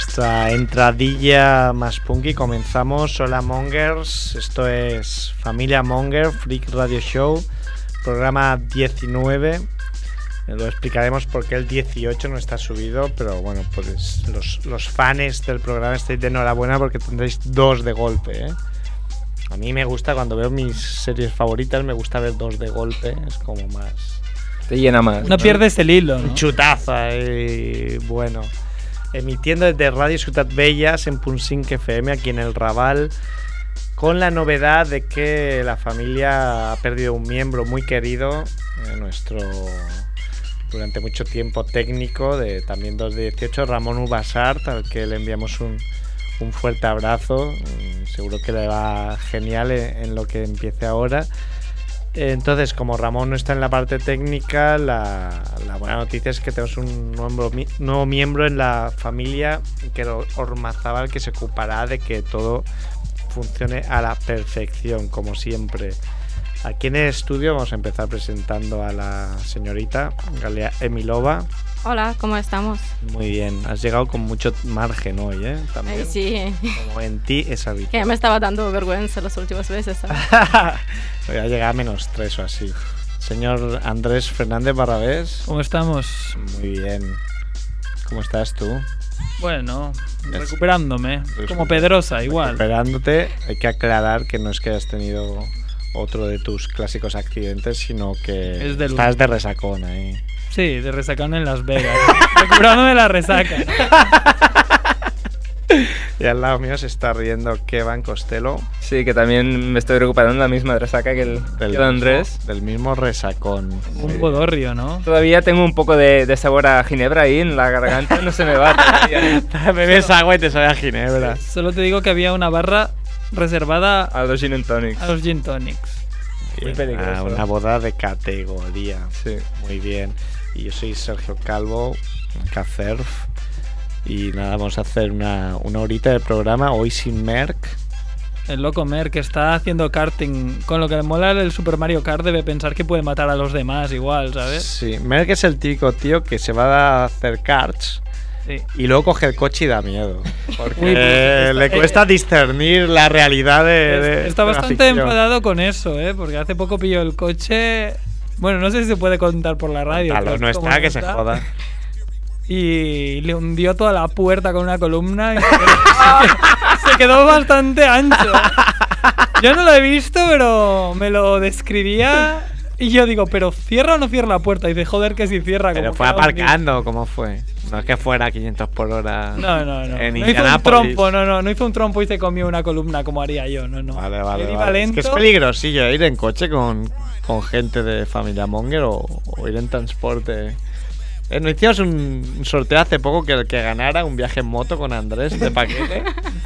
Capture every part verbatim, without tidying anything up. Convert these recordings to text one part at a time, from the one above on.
nuestra entradilla más punky. Comenzamos. Hola Mongers, esto es Familia Monger, Freak Radio Show, programa diecinueve. Lo explicaremos por qué el dieciocho no está subido, pero bueno, pues los, los fans del programa estáis de enhorabuena porque tendréis dos de golpe, ¿eh? A mí me gusta, cuando veo mis series favoritas, me gusta ver dos de golpe, es como más... Te llena más. No, ¿no? Pierdes el hilo, ¿no? Un chutazo ahí, bueno. Emitiendo desde Radio Ciutat Bellas en Punsinc F M, aquí en el Raval, con la novedad de que la familia ha perdido un miembro muy querido, eh, nuestro... durante mucho tiempo técnico, de también dos de dieciocho, Ramón Ubasart, al que le enviamos un, un fuerte abrazo. Seguro que le va genial en, en lo que empiece ahora. Entonces, como Ramón no está en la parte técnica, la, la buena noticia es que tenemos un nuevo, nuevo miembro en la familia, que es Ormazábal, que se ocupará de que todo funcione a la perfección, como siempre. Aquí en el estudio vamos a empezar presentando a la señorita Galea Emilova. Hola, ¿cómo estamos? Muy bien, has llegado con mucho margen hoy, ¿eh? También. Ay, sí. Como en ti es habitual. Que me estaba dando vergüenza las últimas veces, ¿sabes? Voy a llegar a menos tres o así. Señor Andrés Fernández Barrabés. ¿Cómo estamos? Muy bien. ¿Cómo estás tú? Bueno, recuperándome. Como Pedrosa, igual. Recuperándote, hay que aclarar que no es que hayas tenido otro de tus clásicos accidentes, sino que es de estás de resacón ahí. Sí, de resacón en Las Vegas. Recuperándome la resaca. Y al lado mío se está riendo Kevan Costello. Sí, que también me estoy recuperando la misma resaca que el, del que el Andrés. Mismo, del mismo resacón. Un bodorrio, ¿no? Todavía tengo un poco de, de sabor a ginebra ahí en la garganta, no se me va todavía. Bebes agua y te sabe a ginebra. Solo te digo que había una barra reservada a los gin and tonics. A los gin tonics. Muy peligroso. Ah, una boda de categoría. Sí. Muy bien. Y yo soy Sergio Calvo, Cacerf. Y nada, vamos a hacer una, una horita de programa, hoy sin Merck. El loco Merck está haciendo karting. Con lo que le mola el Super Mario Kart, debe pensar que puede matar a los demás igual, ¿sabes? Sí, Merck es el típico tío que se va a hacer karts. Sí. Y luego coge el coche y da miedo. Porque Uy, pues, le cuesta eh, discernir la realidad de, de Está de bastante enfadado con eso, ¿eh? Porque hace poco pilló el coche. Bueno, no sé si se puede contar por la radio. A lo no está, no que está. Se joda. Y le hundió toda la puerta con una columna y se quedó, se quedó bastante ancho. Yo no lo he visto, pero me lo describía. Y yo digo, ¿pero cierra o no cierra la puerta? Y dice, joder, que si cierra. Pero fue aparcando, ¿cómo fue? No es que fuera a quinientos por hora. No, no, no. En no hizo un trompo, no, no. No hizo un trompo y se comió una columna como haría yo, no, no. Vale, vale. vale. Es que es peligrosillo ir en coche con, con gente de familia Monger o, o ir en transporte. Eh, nos hicimos un, un sorteo hace poco que el que ganara un viaje en moto con Andrés de paquete.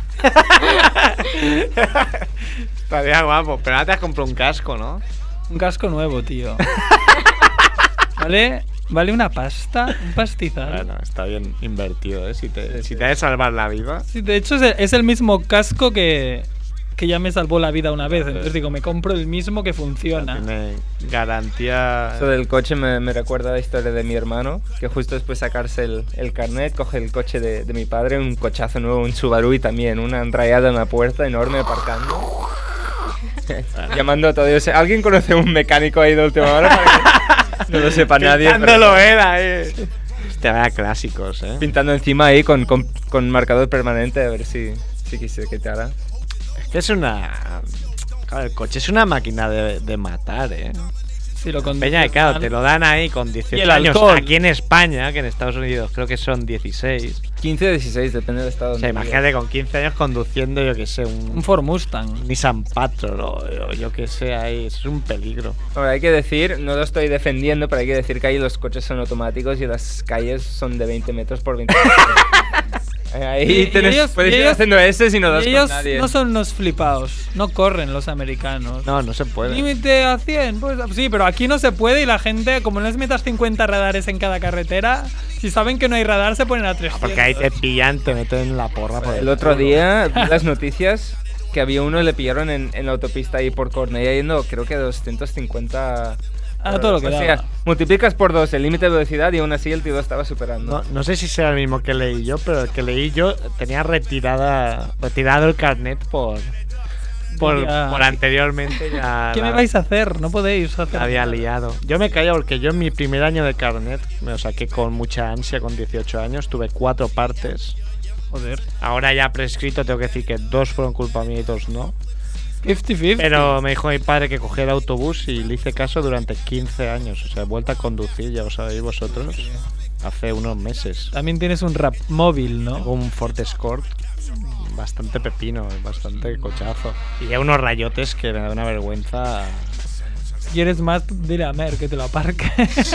Estaría guapo. Pero ahora te has comprado un casco, ¿no? Un casco nuevo, tío. ¿Vale? Vale una pasta, un pastizal. Bueno, está bien invertido, ¿eh? Si te, si te ha de salvar la vida. Sí, de hecho es el, es el mismo casco que, que ya me salvó la vida una vez. Entonces digo, me compro el mismo que funciona. Tiene garantía. Eso del coche me, me recuerda a la historia de mi hermano, que justo después de sacarse el, el carnet, coge el coche de, de mi padre, un cochazo nuevo, un Subaru, y también una enrayada en la puerta enorme aparcando. Llamando a todos. ¿Alguien conoce un mecánico ahí de última hora? Para que no lo sepa nadie. No lo era, eh. Te vaya clásicos, eh. Pintando encima ahí con, con, con marcador permanente a ver si, si quise que te hará. Es que es una. Claro, el coche es una máquina de, de matar, eh. Sí, lo Peña, claro, te lo dan ahí con dieciocho años. Alcohol. Aquí en España, que en Estados Unidos creo que son dieciséis. quince o dieciséis, depende del estado. O sea, imagínate con quince años conduciendo, yo que sé, un, un Ford Mustang, un Nissan Patrol o, o yo que sé, ahí es un peligro. Ahora, hay que decir, no lo estoy defendiendo, pero hay que decir que ahí los coches son automáticos y las calles son de veinte metros por veinte metros. Ahí tenés, ellos, puedes ir ellos, haciendo ese si no das con nadie. Ellos no son unos flipados, no corren los americanos. No, no se puede. Límite a cien, pues sí, pero aquí no se puede y la gente, como no les metas cincuenta radares en cada carretera, si saben que no hay radar se ponen a trescientos. Porque ahí te pillan, te meten la porra por el, el otro culo. Día vi las noticias que había uno, le pillaron en, en la autopista ahí por Cornellà yendo creo que doscientos cincuenta A todo lo que O daba. sea, multiplicas por dos el límite de velocidad y aún así el tío estaba superando. No, no sé si será el mismo que leí yo, pero el que leí yo tenía retirada, retirado el carnet por, por, Ya. por anteriormente ya ¿Qué la- me vais a hacer? No podéis hacer. la había nada. liado. Yo me caía porque yo en mi primer año de carnet me lo saqué con mucha ansia, con dieciocho años, tuve cuatro partes. Joder. Ahora ya prescrito tengo que decir que dos fueron culpa mía y dos no. cincuenta cincuenta. Pero me dijo mi padre que cogiera el autobús y le hice caso durante quince años. O sea, he vuelto a conducir, ya lo sabéis vosotros, hace unos meses. También tienes un rap móvil, Tengo ¿no? un Ford Escort bastante pepino, bastante cochazo. Y hay unos rayotes que me da una vergüenza. Si quieres más, dile a Mer que te lo aparque.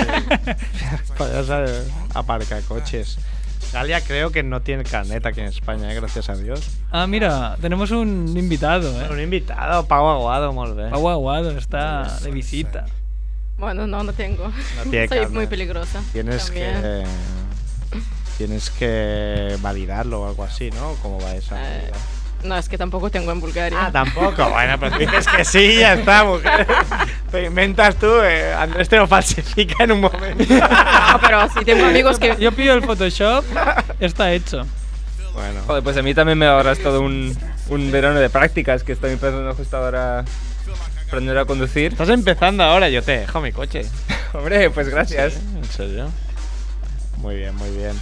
Para saber, aparca coches. Galia creo que no tiene carnet aquí en España, ¿eh? Gracias a Dios. Ah, mira, tenemos un invitado, Un ¿eh? invitado, Pau Aguado, molt bé. Pau Aguado está de visita. Bueno, no, no tengo. No tiene Soy carnet. muy peligrosa. Tienes también. que tienes que validarlo o algo así, ¿no? ¿Cómo va esa? Eh, movida? no, es que tampoco tengo en Bulgaria. Ah, tampoco. Bueno, pero tú dices que sí, ya está, mujer. Te inventas tú, eh. Andrés te lo falsifica en un momento. No, pero sí tengo amigos que... Yo pido el Photoshop, está hecho. Bueno. Joder, pues a mí también me ahorras todo un, un verano de prácticas que estoy empezando justo ahora a aprender a conducir. Estás empezando ahora, yo te dejo mi coche. Hombre, pues gracias. ¿Sí? ¿En serio? Muy bien, muy bien.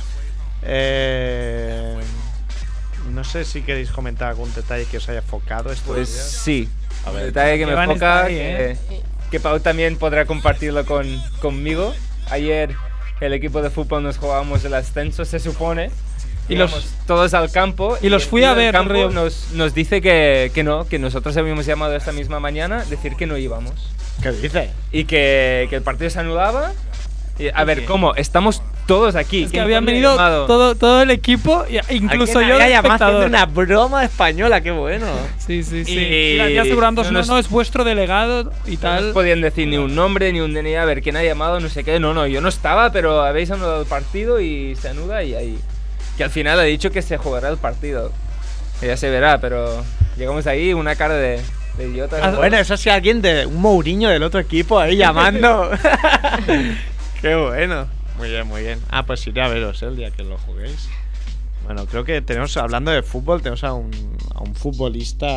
Eh, no sé si queréis comentar algún detalle que os haya enfocado estos Pues días. sí. A Un ver. detalle que me Iván está enfoca, ahí, que, ¿eh? que Pau también podrá compartirlo con, conmigo. Ayer el equipo de fútbol nos jugábamos el ascenso, se supone. Y los- Íbamos todos al campo. y los el fui tío a del ver, campo Río. nos, nos dice que, que no, que nosotros habíamos llamado esta misma mañana, decir que no íbamos. ¿Qué dice? Y que, que el partido se anulaba. Y, a ver, qué? ¿cómo? Estamos todos aquí. Es que ¿Quién habían coño ha venido llamado? todo, todo el equipo, y- incluso Alguien yo de había llamado haciendo espectador. una broma española, qué bueno. Sí, sí, sí. Y- Y la tía asegurándonos, no no, nos- no, es vuestro delegado y No tal. nos podían decir ni un nombre, ni un D N I, a ver quién ha llamado, no sé qué. No, no, yo no estaba, pero habéis anulado el partido y se anuda y ahí. Que al final ha dicho que se jugará el partido. Que ya se verá, pero llegamos ahí, una cara de, de idiota. Ah, Bueno, eso sí, alguien de un Mourinho del otro equipo ahí llamando. Qué bueno. Muy bien, muy bien. Ah, pues iré a veros el día que lo juguéis. Bueno, creo que tenemos, hablando de fútbol, tenemos a un, a un futbolista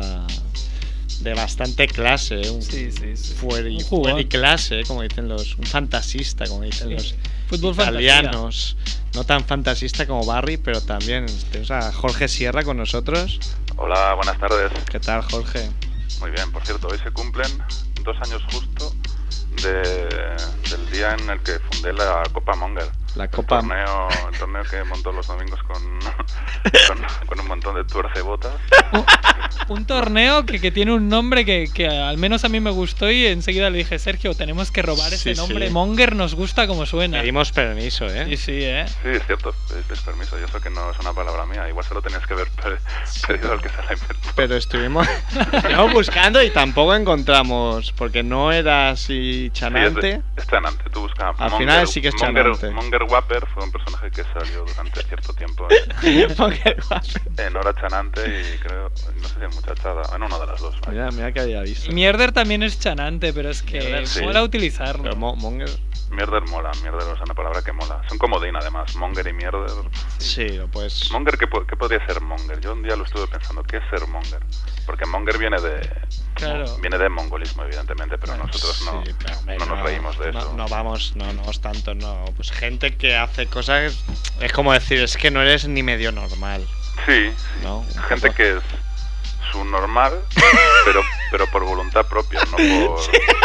de bastante clase, ¿eh? Un, Sí, sí, sí. Fuera y, Un jugón. fuera y clase, ¿eh? Como dicen los. Un fantasista, como dicen Sí. los Fútbol italianos. No tan fantasista como Barry, pero también tenemos a Jorge Sierra con nosotros. Hola, buenas tardes. ¿Qué tal, Jorge? Muy bien, por cierto, hoy se cumplen dos años justo de- del día en el que fundé la Copa Monger. La El Copa. torneo, el torneo que monto los domingos con, con, con un montón de tuercebotas. Un torneo que, que tiene un nombre que, que al menos a mí me gustó y enseguida le dije, Sergio, tenemos que robar ese Sí, nombre. sí. Monger nos gusta como suena. Pedimos permiso, ¿eh? Sí, sí, ¿eh? Sí, es cierto, es permiso, y eso que no es una palabra mía. Igual se lo tenías que haber pe- pedido al que se la inventó. Pero estuvimos, estuvimos buscando y tampoco encontramos, porque no era así chanante. Sí, es, es chanante, tú buscas Al final sí que es Monger, chanante. Monger Wapper fue un personaje que salió durante cierto tiempo Porque, en Hora Chanante y creo, no sé si en Muchachada, en una de las dos. vaya. mira, mira que había visto. Y Mierder también es chanante, pero es que Mierder, sí. mola utilizarlo. Pero Mo- Monger, Mierder mola, mierder es una palabra que mola. Son comodín además, monger y mierder. sí, pues. Monger, ¿qué, po- qué podría ser monger? Yo un día lo estuve pensando, ¿qué es ser monger? Porque monger viene de Claro. viene de mongolismo, evidentemente, pero nosotros no, Sí, pero, hombre, no nos reímos de no, eso. No vamos, no, no es tanto, no. Pues gente que hace cosas. Es como decir, es que no eres ni medio normal, Sí, ¿no? Un gente poco. que es su normal, pero pero por voluntad propia, no por...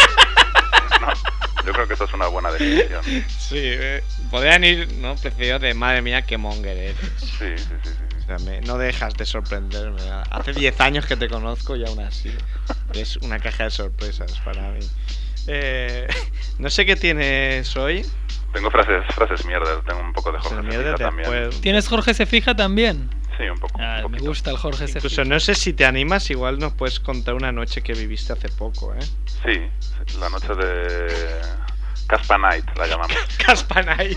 No, yo creo que esa es una buena definición. Sí, Sí, eh, podrían ir, ¿no? Prefiero de madre mía que Monger eres. sí, sí, sí, sí. O sea, me- no dejas de sorprenderme. Hace diez años que te conozco y aún así es una caja de sorpresas para mí. Eh, no sé qué tienes hoy. Tengo frases frases mierder, tengo un poco de Jorge Mierda, Ceniza también. después- ¿Tienes Jorge se fija también? Sí, un poco. Ah, un me poquito. gusta el Jorge se Incluso fija. no sé si te animas, igual nos puedes contar una noche que viviste hace poco, ¿eh? Sí, la noche de Caspa Night la llamamos. Caspanay.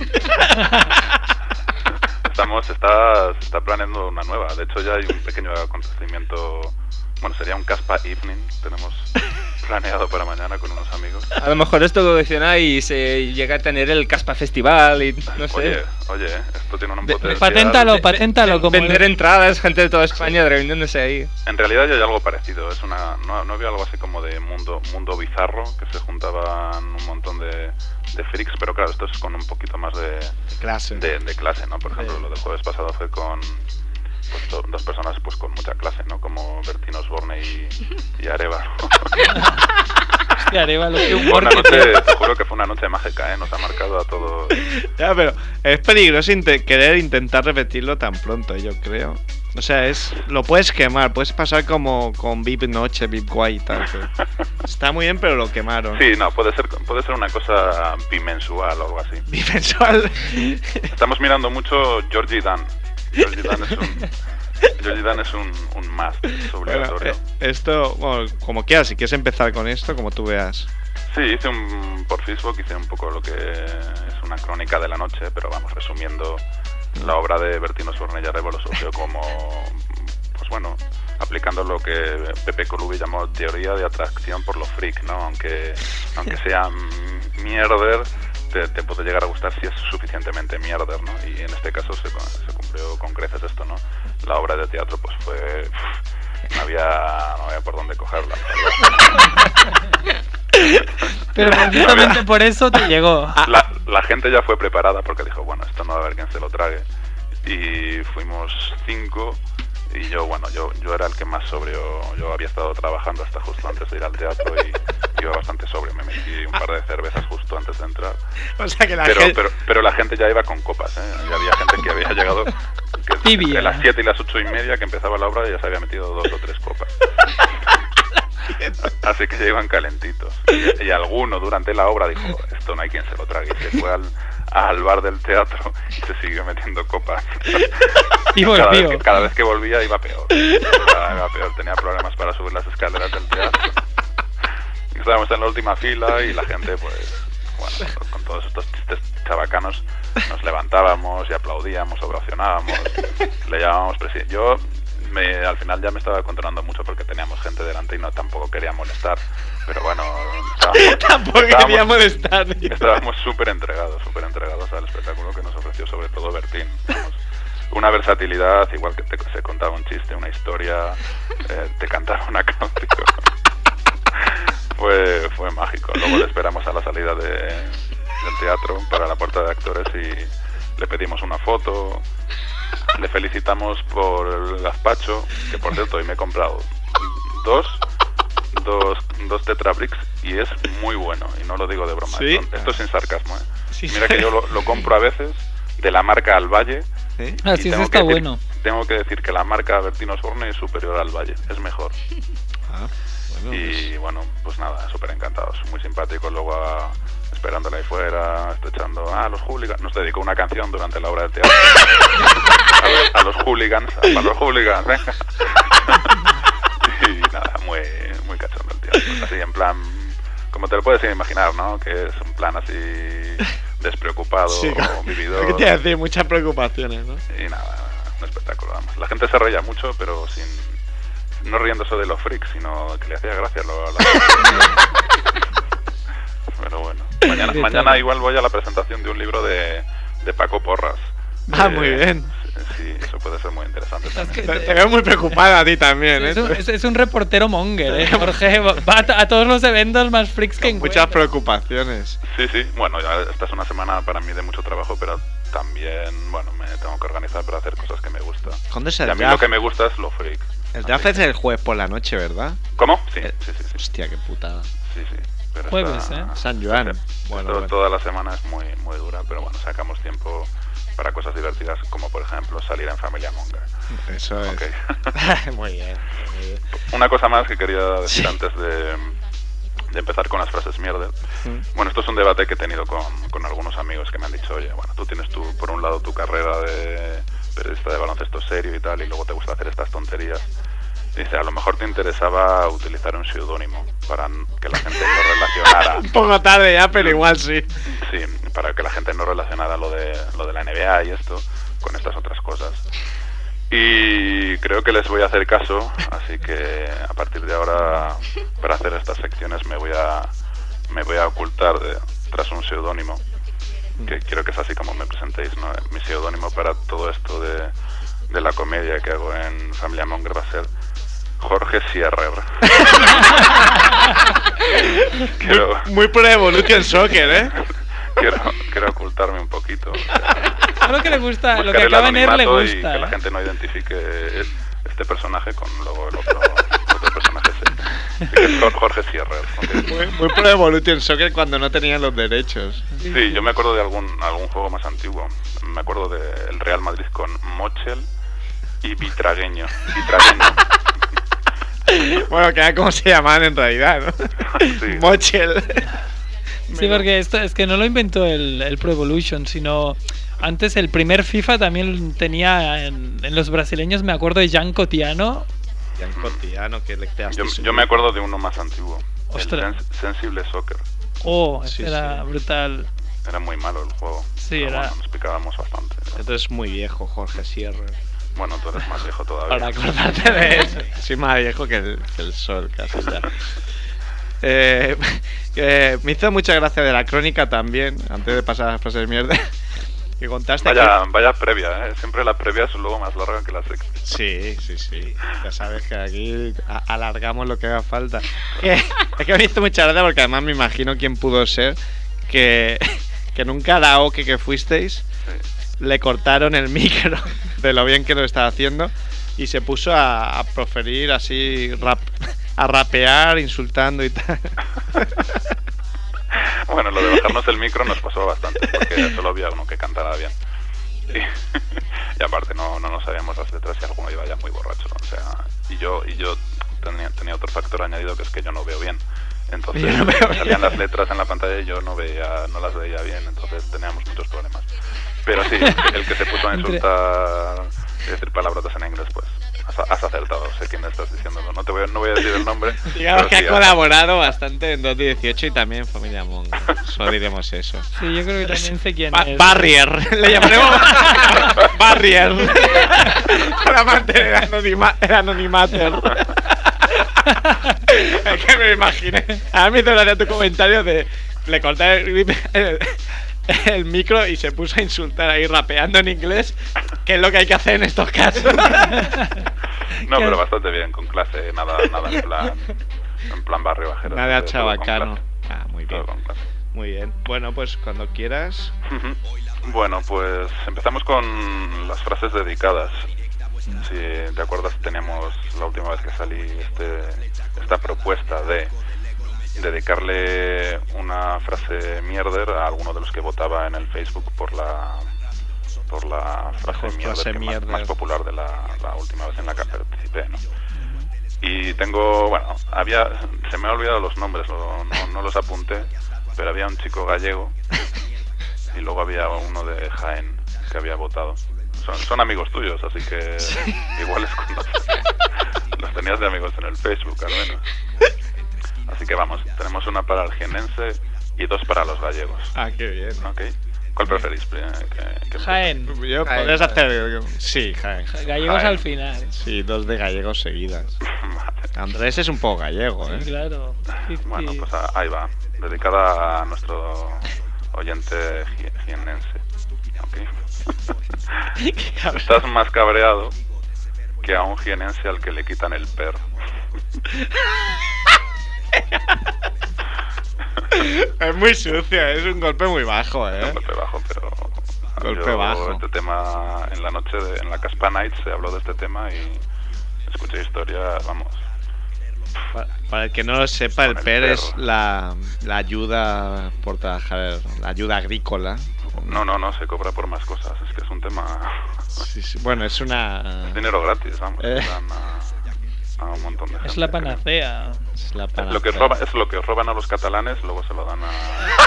Estamos, está, se está planeando una nueva. De hecho, ya hay un pequeño acontecimiento. Bueno, sería un Caspa Evening. Tenemos planeado para mañana con unos amigos. A lo mejor esto evoluciona y se llega a tener el Caspa Festival y no sé. Oye, oye, esto tiene un De- potencial. Paténtalo, paténtalo. Como Vender entradas, gente de toda España reuniéndose ahí. En realidad ya hay algo parecido. Es una, no, no había algo así como de mundo, mundo bizarro, que se juntaban un montón de, de freaks, pero claro, esto es con un poquito más de, Clase. de, de clase, ¿no? Por ejemplo, Sí. lo del jueves pasado fue con pues, do- dos personas pues con mucha clase, ¿no? Como Bertín Osborne y, y Arevalo. Hostia, Arevalo, qué Fue humor una que noche, tiene. te juro que fue una noche mágica, ¿eh? Nos ha marcado a todos. Ya, pero es peligroso inte- querer intentar repetirlo tan pronto, yo creo. O sea, es lo puedes quemar, puedes pasar como con V I P Noche, V I P Guay y tal. que está muy bien, pero lo quemaron. Sí, no, puede ser, puede ser una cosa bimensual o algo así. Bimensual. Estamos mirando mucho Georgie Dan. Georgie Dan es un, Georgie Dan es un, un must, es Bueno, obligatorio. eh, esto, bueno, como quieras, si quieres empezar con esto, como tú veas. Sí, hice un, por Facebook hice un poco lo que es una crónica de la noche, pero vamos, resumiendo, la obra de Bertín Osborne y Arevalo surgió como, pues bueno, aplicando lo que Pepe Colubi llamó teoría de atracción por lo freak, ¿no? Aunque, aunque sea mm, mierder, te, te puede llegar a gustar si es suficientemente mierder, ¿no? Y en este caso se, se cumplió con creces esto, ¿no? La obra de teatro pues fue... Uf, no había, no había por dónde cogerla. Pero precisamente por eso te llegó. La, la gente ya fue preparada porque dijo, bueno, esto no va a haber quien se lo trague. Y fuimos cinco y yo, bueno, yo, yo era el que más sobrio. Yo había estado trabajando hasta justo antes de ir al teatro y iba bastante sobrio. Me metí un par de cervezas justo antes de entrar. O sea que la Pero, gente... pero, pero la gente ya iba con copas, ¿eh? Ya había gente que había llegado que Tibia. entre las siete y las ocho y media que empezaba la obra ya se había metido dos o tres copas. Así que ya iban calentitos. Y, y alguno durante la obra dijo, esto no hay quien se lo trague. Y se fue al, al bar del teatro y se siguió metiendo copas. Y cada, vez volvió. que, cada vez que volvía iba peor. Iba, iba peor. Tenía problemas para subir las escaleras del teatro. Estábamos en la última fila y la gente, pues, bueno, con todos estos chistes chabacanos, nos levantábamos y aplaudíamos, ovacionábamos, le llamábamos presidente. Yo me, al final ya me estaba controlando mucho porque teníamos gente delante y no tampoco quería molestar. Pero bueno, estábamos, Tampoco estábamos- quería molestar. tío. Estábamos súper entregados, súper entregados al espectáculo que nos ofreció sobre todo Bertín. Vamos, una versatilidad, igual que te, se contaba un chiste, una historia, eh, te cantaba una canción. fue, fue mágico. Luego le esperamos a la salida de, del teatro para la puerta de actores y le pedimos una foto. Le felicitamos por el gazpacho, que por cierto hoy me he comprado dos dos, dos Tetrabricks y es muy bueno, y no lo digo de broma. ¿Sí? Esto, esto es sin sarcasmo, ¿eh? Sí, Mira sí. que yo lo, lo compro a veces de la marca Al Valle. ¿Sí? Ah, y sí, eso tengo está que decir- bueno. Tengo que decir que la marca Bertín Osborne es superior al Valle, es mejor. Ah, bueno, Y bueno, pues nada, súper encantados, muy simpáticos. Luego a- esperándole ahí fuera, estrechando a los hooligans. Nos dedicó una canción durante la obra del teatro. a, los, a los hooligans, a los hooligans, venga. Y nada, muy, muy cachondo el teatro. Así en plan, como te lo puedes imaginar, ¿no? Que es un plan así despreocupado, Sí, claro. vividor. ¿Qué te iba a decir? Muchas preocupaciones, ¿no? Y nada, un espectáculo, vamos. La gente se reía mucho, pero sin no riéndose de los freaks, sino que le hacía gracia lo, la... Pero bueno, mañana, De mañana todo. igual voy a la presentación de un libro de, de Paco Porras. Ah, Eh, muy bien. Sí, eso puede ser muy interesante Estás también. que- Te, te veo muy preocupada a ti también, ¿eh? Es un, es- es un reportero monger, ¿eh? Jorge va a, a todos los eventos más freaks que Con muchas encuentra. preocupaciones. Sí, sí, bueno, ya esta es una semana para mí de mucho trabajo, pero también, bueno, me tengo que organizar para hacer cosas que me gustan. ¿Cuándo es Y el a mí lo draft? que me gusta es lo freak. El Así draft es que- el jueves por la noche, ¿verdad? ¿Cómo? Sí, Eh, sí, sí, sí. Hostia, qué putada. Sí, sí. Pero Jueves, esta- ¿eh? San Juan. Esto- Bueno, bueno. Toda la semana es muy muy dura, pero bueno, sacamos tiempo para cosas divertidas, como por ejemplo salir en familia Monger. Eso es. Ok. muy bien. Muy bien. Una cosa más que quería decir Sí. antes de, de empezar con las frases mierder. Mm. Bueno, esto es un debate que he tenido con, con algunos amigos que me han dicho, oye, bueno, tú tienes tu, por un lado tu carrera de periodista de baloncesto serio y tal, y luego te gusta hacer estas tonterías. Dice, a lo mejor te interesaba utilizar un seudónimo para n- que la gente lo relacionara. Un poco tarde ya, pero igual sí. Sí, para que la gente no relacionara lo de lo de la N B A y esto con estas otras cosas. Y y creo que les voy a hacer caso, así que a partir de ahora, para hacer estas secciones me voy a me voy a ocultar de, tras un seudónimo, que quiero que es así como me presentéis, ¿no? Mi seudónimo para todo esto de, de la comedia que hago en Familia Monger va a ser Jorge Sierrer. quiero, muy, muy Pro Evolution Soccer, ¿eh? quiero, quiero ocultarme un poquito. Lo que le gusta, lo que Buscar el acaba en él le anonimato gusta. y que la ¿eh? gente no identifique este personaje con luego el otro, otro personaje. Sí, que es Jorge Sierrer. Muy, muy Pro Evolution Soccer cuando no tenían los derechos. Sí, yo me acuerdo de algún algún juego más antiguo. Me acuerdo del Real Madrid con Mochel y Vitragueño. Vitragueño. Bueno, que era como se llamaban en realidad, ¿no? Sí. Mochel. Sí, porque esto es que no lo inventó el, el Pro Evolution, sino antes el primer FIFA también tenía en, en los brasileños, me acuerdo de Jan Cotiano. Jan Cotiano, que le quedaste. Yo, yo me acuerdo de uno más antiguo. Ostras. El Sens- Sensible Soccer. Oh, Sí, ese era sí. brutal. Era muy malo el juego. Sí, pero era- Bueno, nos picábamos bastante. Entonces es muy viejo, Jorge Sierra. Bueno, tú eres más viejo todavía. Para acordarte de eso. Soy más viejo que el, que el sol, casi ya. Eh, eh, me hizo mucha gracia de la crónica también, antes de pasar a las frases de mierda, que contaste Vaya, que... vaya previa, ¿eh? Siempre la previa es luego más larga que la sección. Sí, sí, sí. Ya sabes que aquí a- alargamos lo que haga falta. Que, es que me hizo mucha gracia porque además me imagino quién pudo ser que, que en un karaoke que fuisteis Sí. le cortaron el micro de lo bien que lo estaba haciendo y se puso a, a proferir así, rap, a rapear, insultando y tal. Bueno, lo de bajarnos el micro nos pasó bastante, porque solo había uno que cantara bien. Y, y aparte no, no nos sabíamos las letras y alguno iba ya muy borracho. O sea, y yo y yo tenía, tenía otro factor añadido, que es que yo no veo bien. Entonces Yo no veo salían bien. las letras en la pantalla y yo no veía, no las veía bien, entonces teníamos muchos problemas. Pero sí, el que se puso a Entre- insultar y decir palabrotas en inglés, pues has, has acertado, sé quién estás diciendo. No te voy a, no voy a decir el nombre. Digamos pero que sí, ha colaborado bastante en dos dieciocho y también en Familia Monger. Solo diremos eso. Sí, yo creo que también sé quién Ba- es. Barrier, le llamaremos Barrier para mantener el, anonima, el anonimato. Es que me imaginé. A mí me hizo gracia tu comentario de le corté el, el, el micro y se puso a insultar ahí rapeando en inglés, que es lo que hay que hacer en estos casos. No, pero bastante bien, con clase, nada, nada en plan, en plan barrio bajero. Nada todo con chabacano. clase, Ah, muy bien. todo con clase. Muy bien. Bueno, pues cuando quieras. Ujú. Bueno, pues empezamos con las frases dedicadas. Si te acuerdas, teníamos la última vez que salí este, esta propuesta de dedicarle una frase mierder a alguno de los que votaba en el Facebook por la por la frase Mejor mierder, frase que más, mierder. más popular de la, la última vez en la que participé, ¿no? Y tengo, bueno, había, se me han olvidado los nombres, lo- no, no los apunté, pero había un chico gallego y luego había uno de Jaén que había votado. Son, son amigos tuyos, así que igual les conoces. Los tenías de amigos en el Facebook, al menos. Así que vamos, tenemos una para el jienense y dos para los gallegos. Ah, qué bien. ¿Ok? ¿Cuál preferís? Eh, que- que- Jaén. Yo Jaén, podrías Jaén. hacer. Sí, Jaén. Gallegos Jaén. al final. Sí, dos de gallegos seguidas. Vale. Andrés es un poco gallego, Sí, ¿eh? claro. Sí, Bueno, sí. pues a- ahí va. Dedicada a nuestro oyente ji- jienense. ¿Ok? Estás más cabreado que a un jienense al que le quitan el perro. Es muy sucio, es un golpe muy bajo, Un ¿eh? golpe bajo, pero Golpe yo bajo. este tema en la noche de, en la Caspa Night se habló de este tema y escuché historias, vamos. Pa- Para el que no lo sepa, el Con el P E R es perro. la, la ayuda por trabajar, la ayuda agrícola. No, no, no, se cobra por más cosas, es que es un tema, Sí, sí. Bueno, es una. es dinero gratis, vamos, Eh. se dan a, a un montón de gente. Es la creo. panacea. Es la Es panacea. lo que roba, es lo que roban a los catalanes, luego se lo dan a...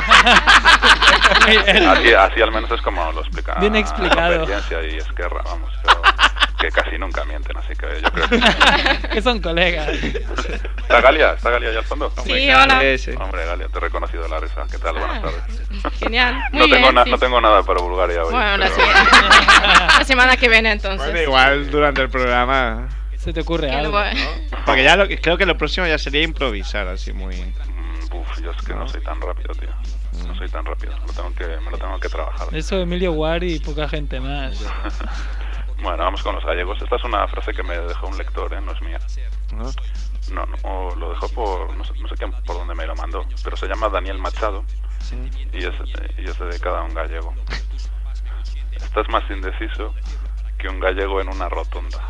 Así, así al menos es como lo explica Bien explicado. Convergencia y Esquerra, vamos, pero que casi nunca mienten, así que yo creo que... Que son colegas. ¿Está Galia? ¿Está Galia allá al fondo? Sí, hola. Sí, sí. Hombre, Galia, te he reconocido la risa. ¿Qué tal? Buenas tardes. Genial. Muy No bien, tengo, na- sí. no tengo nada para Bulgaria hoy. Bueno, la, pero- semana, la semana que viene entonces. Bueno, igual durante el programa. Se te ocurre Que lo algo. voy- Porque ya lo, creo que lo próximo ya sería improvisar, así muy. Mm, Uf, yo es que no soy tan rápido, tío. No soy tan rápido. Lo tengo que, me lo tengo que trabajar. Eso, Emilio Guari y poca gente más. Bueno, vamos con los gallegos. Esta es una frase que me dejó un lector, ¿eh? No es mía. ¿No? No, no, o lo dejó por, no sé, no sé quién, por dónde me lo mandó, pero se llama Daniel Machado y es, y es dedicada a un gallego. Estás más indeciso que un gallego en una rotonda.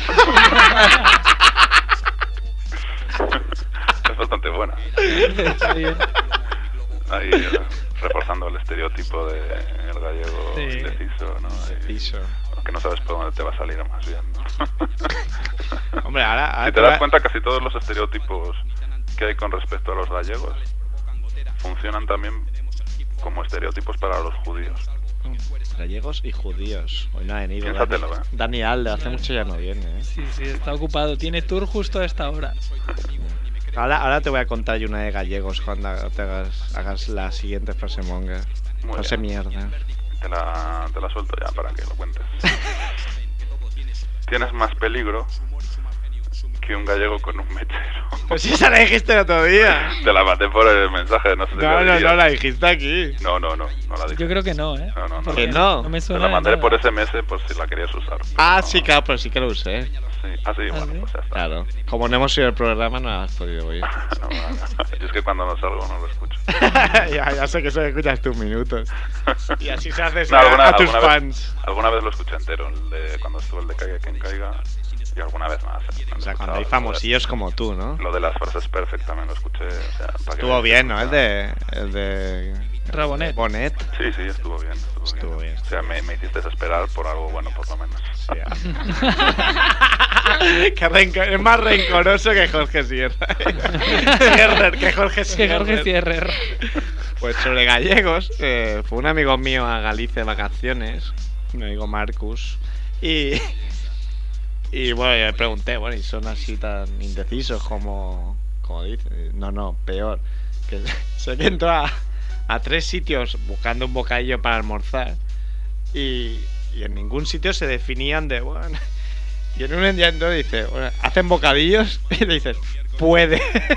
Es bastante buena. Está bien. Ahí, eh, reforzando el estereotipo de el gallego Sí. indeciso, ¿no? Y- Piso. que no sabes por dónde te va a salir más bien, ¿no? Hombre, ahora. ahora Si te te das va- cuenta, casi todos los estereotipos que hay con respecto a los gallegos funcionan también como estereotipos para los judíos. Gallegos y judíos. Hoy no ha venido. Piénsatelo, Dani, ¿eh? Dani Alde, hace mucho ya no viene, ¿eh? Sí, sí, está ocupado. Tiene tour justo a esta hora. Ahora, ahora te voy a contar yo una de gallegos cuando te hagas, hagas la siguiente frase monga. Muy Frase bien. mierda. Te la, te la suelto ya para que lo cuentes. Tienes más peligro que un gallego con un mechero. Pues si esa la dijiste el otro día. Te la mandé por el mensaje, no sé si No, lo no, dirías. no, la dijiste aquí. No, no, no, no la dije. Yo creo que no, ¿eh? No, no, no. Porque ¿Que no? No me Te suena la de mandé nada. por S M S por si la querías usar. Ah, No, sí, claro, pero sí que lo usé. Sí. Ah, sí, bueno, ¿sí? pues ya está. Claro. Como no hemos ido al programa, no has podido oír. No, no, no. Yo es que cuando no salgo no lo escucho. ya, ya sé que solo escuchas tus minutos. Y así se hace No, a, alguna, a tus alguna fans. Vez, alguna vez lo escuché entero, el de cuando estuvo el de Caiga quien caiga, y alguna vez más. ¿eh? O sea, He cuando hay escuchado famosillos como tú, ¿no? Lo de, lo de las frases perfectas también lo escuché. O sea, para que Estuvo veas bien, que- ¿no? El de. El de. Rabonet. Bonet. Sí, sí, estuvo bien. Estuvo, Estuvo bien. O sea, me, me hiciste esperar por algo bueno, por lo menos. Sí, Qué renco- es más rencoroso que Jorge Sierra. Sierrer, que Jorge Que Sierra. Jorge Sierrer. Pues sobre gallegos, eh, fue un amigo mío a Galicia de vacaciones, mi amigo Marcus, y, y bueno, yo le pregunté, bueno, ¿y son así tan indecisos como, como dice? No, no, peor, que se que entró a, a tres sitios buscando un bocadillo para almorzar y, y en ningún sitio se definían de, bueno, y en un día entró y dice, bueno, ¿hacen bocadillos? Y le dices, puede.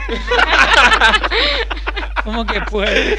¿Cómo que puede?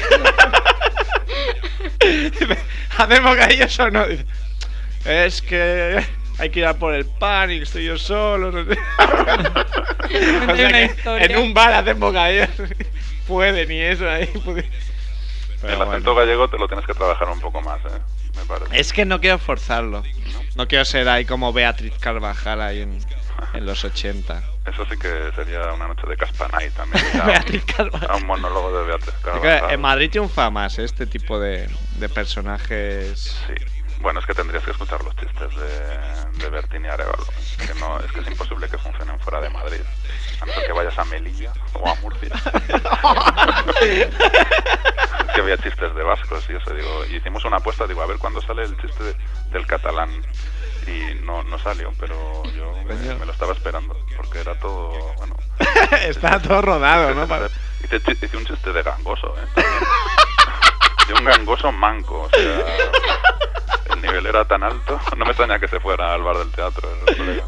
¿Hacen bocadillos o no? Dice, es que hay que ir a por el pan y estoy yo solo. No sé. O sea una que historia. en un bar hacen bocadillos. Puede, ni eso ahí. puede. Pero el bueno. acento gallego te lo tienes que trabajar un poco más, ¿eh? Me parece. Es que no quiero forzarlo. No quiero ser ahí como Beatriz Carvajal ahí en, en los ochenta. Eso sí que sería una noche de Caspanay también. ya, Beatriz a Carvajal. un monólogo de Beatriz Es Carvajal. que en Madrid triunfa más este tipo de, de personajes. Sí. Bueno, es que tendrías que escuchar los chistes de, de Bertín y Arévalo. Es que, no, es que es imposible que funcionen fuera de Madrid. A no ser que vayas a Melilla o a Murcia. Es que había chistes de vascos y eso, digo, y hicimos una apuesta, digo, a ver cuándo sale el chiste de- del catalán. Y no, no salió, pero yo me, me lo estaba esperando, porque era todo, bueno... Está todo rodado, ¿no? Para- Hice, chi- hice un chiste de gangoso, ¿eh? También. De un gangoso manco, o sea... El nivel era tan alto, no me extraña que se fuera al bar del teatro el colega.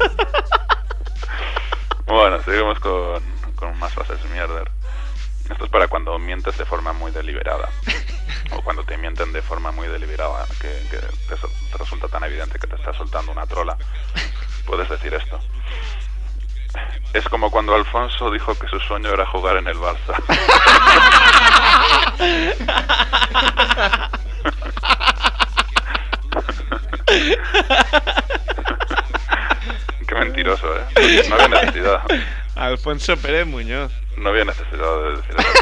Bueno, seguimos con, con más frases mierder. Esto es para cuando mientes de forma muy deliberada. O cuando te mienten de forma muy deliberada, que, que te, so- te resulta tan evidente que te está soltando una trola. Puedes decir esto. Es como cuando Alfonso dijo que su sueño era jugar en el Barça. Qué mentiroso, ¿eh? No había necesidad. Alfonso Pérez Muñoz. No había necesidad de decir eso.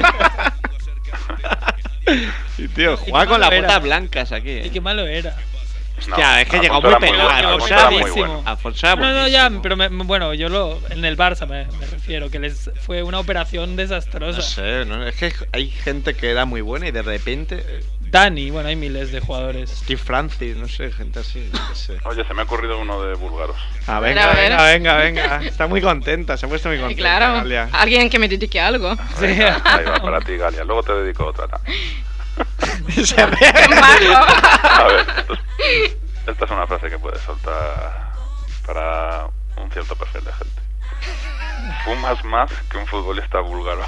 Y tío, ¿Y juega qué con las malo era? botas blancas aquí. Y ¿eh? qué malo era. Hostia, es que llegó Alfonso muy era pegado. bueno, Alfonso Alfonso era muy buenísimo. bueno. Alfonso era No, no, buenísimo. ya, pero me- bueno, yo lo. En el Barça me, me refiero, que les fue una operación desastrosa. No sé, ¿no? Es que hay gente que era muy buena y de repente eh, Tani, bueno, hay miles de jugadores. Steve Francis, no sé, gente así, yo qué sé. Oye, se me ha ocurrido uno de búlgaros. Ah, A ver, venga, a ver. venga, venga, venga. Está muy contenta, se ha puesto muy Y contenta. claro, Galia. alguien que me dedique a algo. Venga, ahí va para ti, Galia. Luego te dedico otra también. Se ríe. ¡Qué majo! A ver, esto es- esta es una frase que puedes soltar para un cierto perfil de gente. Fumas más que un futbolista búlgaro.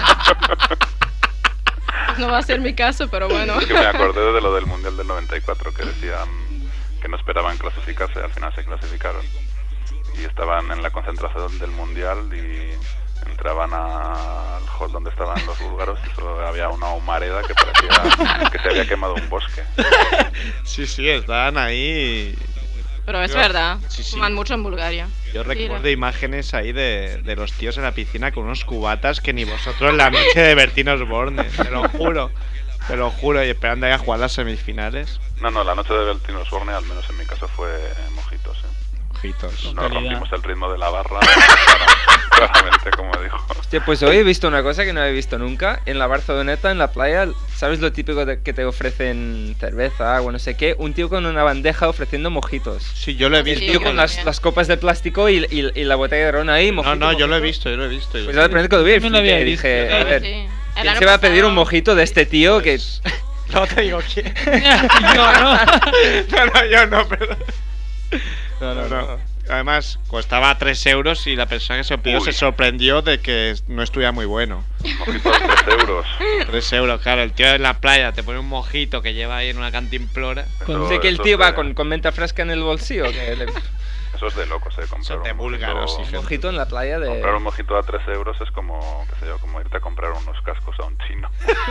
No va a ser mi caso, pero bueno. Es que me acordé de lo del Mundial del noventa y cuatro, que decían que no esperaban clasificarse, al final se clasificaron. Y estaban en la concentración del Mundial y entraban al hall donde estaban los búlgaros y solo había una humareda que parecía que se había quemado un bosque. Sí, sí, estaban ahí. Pero es Yo- verdad, sí, sí. fuman mucho en Bulgaria. Yo Mira. recuerdo imágenes ahí de, de los tíos en la piscina con unos cubatas que ni vosotros en la noche de Bertín Osborne, te lo juro. Te lo juro, y esperando ahí a jugar las semifinales. No, no, la noche de Bertín Osborne, al menos en mi caso, fue mojitos. ¿eh? Ojitos. No calidad. rompimos el ritmo de la barra, claramente, como dijo. Hostia, pues hoy he visto una cosa que no había visto nunca. En la Barceloneta, en la playa, ¿sabes lo típico de que te ofrecen cerveza, agua, no sé qué? Un tío con una bandeja ofreciendo mojitos. Sí, yo lo he El visto. Sí, tío yo con también. las, las copas de plástico y, y, y la botella de ron ahí, No, mojito, no, yo lo he mojito. visto, yo lo he visto. yo- Pues era la primera vez que lo vi, Yo no lo había flipé, visto. dije, a Sí, ver, sí. El ¿quién año se va a pedir un pasado- mojito de este tío que... No te digo quién. Yo no. No, no, yo no, perdón. No, No, no. Además, costaba tres euros y la persona que se lo pidió Uy. se sorprendió de que no estuviera muy bueno. Mojito de tres euros. tres euros, claro. El tío en la playa te pone un mojito que lleva ahí en una cantimplora. Con- Eso- Sé que el eso tío es va de- con, con menta fresca en el bolsillo. Que le- Eso es de locos, ¿eh? Comprar Eso es de un búlgaros, mojito- sí, gente. mojito en la playa de... Comprar un mojito a tres euros es como, qué sé yo, como irte a comprar unos cascos a un chino.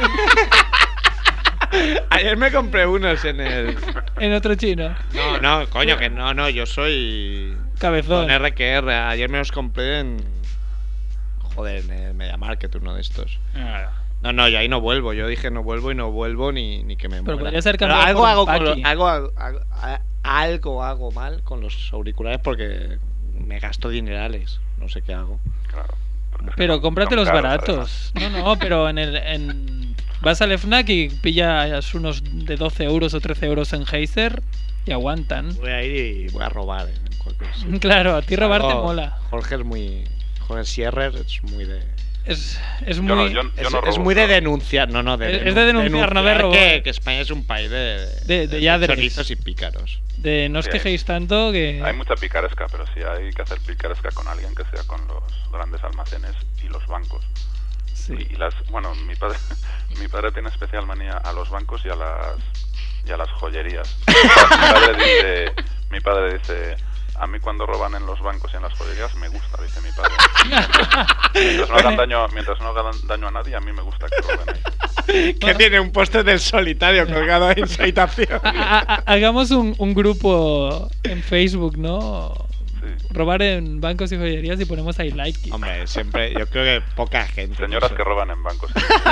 Ayer me compré unos en el. En otro chino. No, no, coño, que no, no, yo soy. Cabezón. Con R que R. Ayer me los compré en. Joder, en el Media Market, uno de estos. No, no, yo ahí no vuelvo. Yo dije no vuelvo y no vuelvo ni, ni que me Pero muera. podría ser Pero cambiado algo por hago un con los- Paqui. algo, hago, hago- a- algo hago mal con los auriculares porque me gasto dinerales. No sé qué hago. Claro. porque es que Pero son- cómprate son los caros, baratos. No, no, pero en el. En... Vas al FNAC y pillas unos de doce euros o trece euros en Heiser y aguantan. Voy a ir y voy a robar en cualquier sitio. Claro, a ti robar te Algo- mola. Jorge es muy. Jorge Sierrer es muy de. Es, es Yo muy. no- yo- Es, no es robo, muy de claro. denunciar, no, no, de, Es- es de denunciar, no de robar. Que, que España es un país de, De- de lladres. chorizos y pícaros. De no os Sí, quejéis tanto que. Hay mucha picaresca, pero sí hay que hacer picaresca con alguien que sea con los grandes almacenes y los bancos. Sí. Y las, bueno, mi padre, mi padre tiene especial manía a los bancos y a las y a las joyerías. Mi padre dice, mi padre dice, a mí cuando roban en los bancos y en las joyerías me gusta, dice mi padre. Mientras no hagan daño, mientras no hagan daño a nadie, a mí me gusta que roben ahí. Que tiene un póster del solitario colgado ahí en su habitación. Ha- ha- ha- hagamos un, un grupo en Facebook, ¿no? Sí. Robar en bancos y joyerías y ponemos ahí like. Hombre, siempre, yo creo que poca gente. Señoras no que sé. roban en bancos.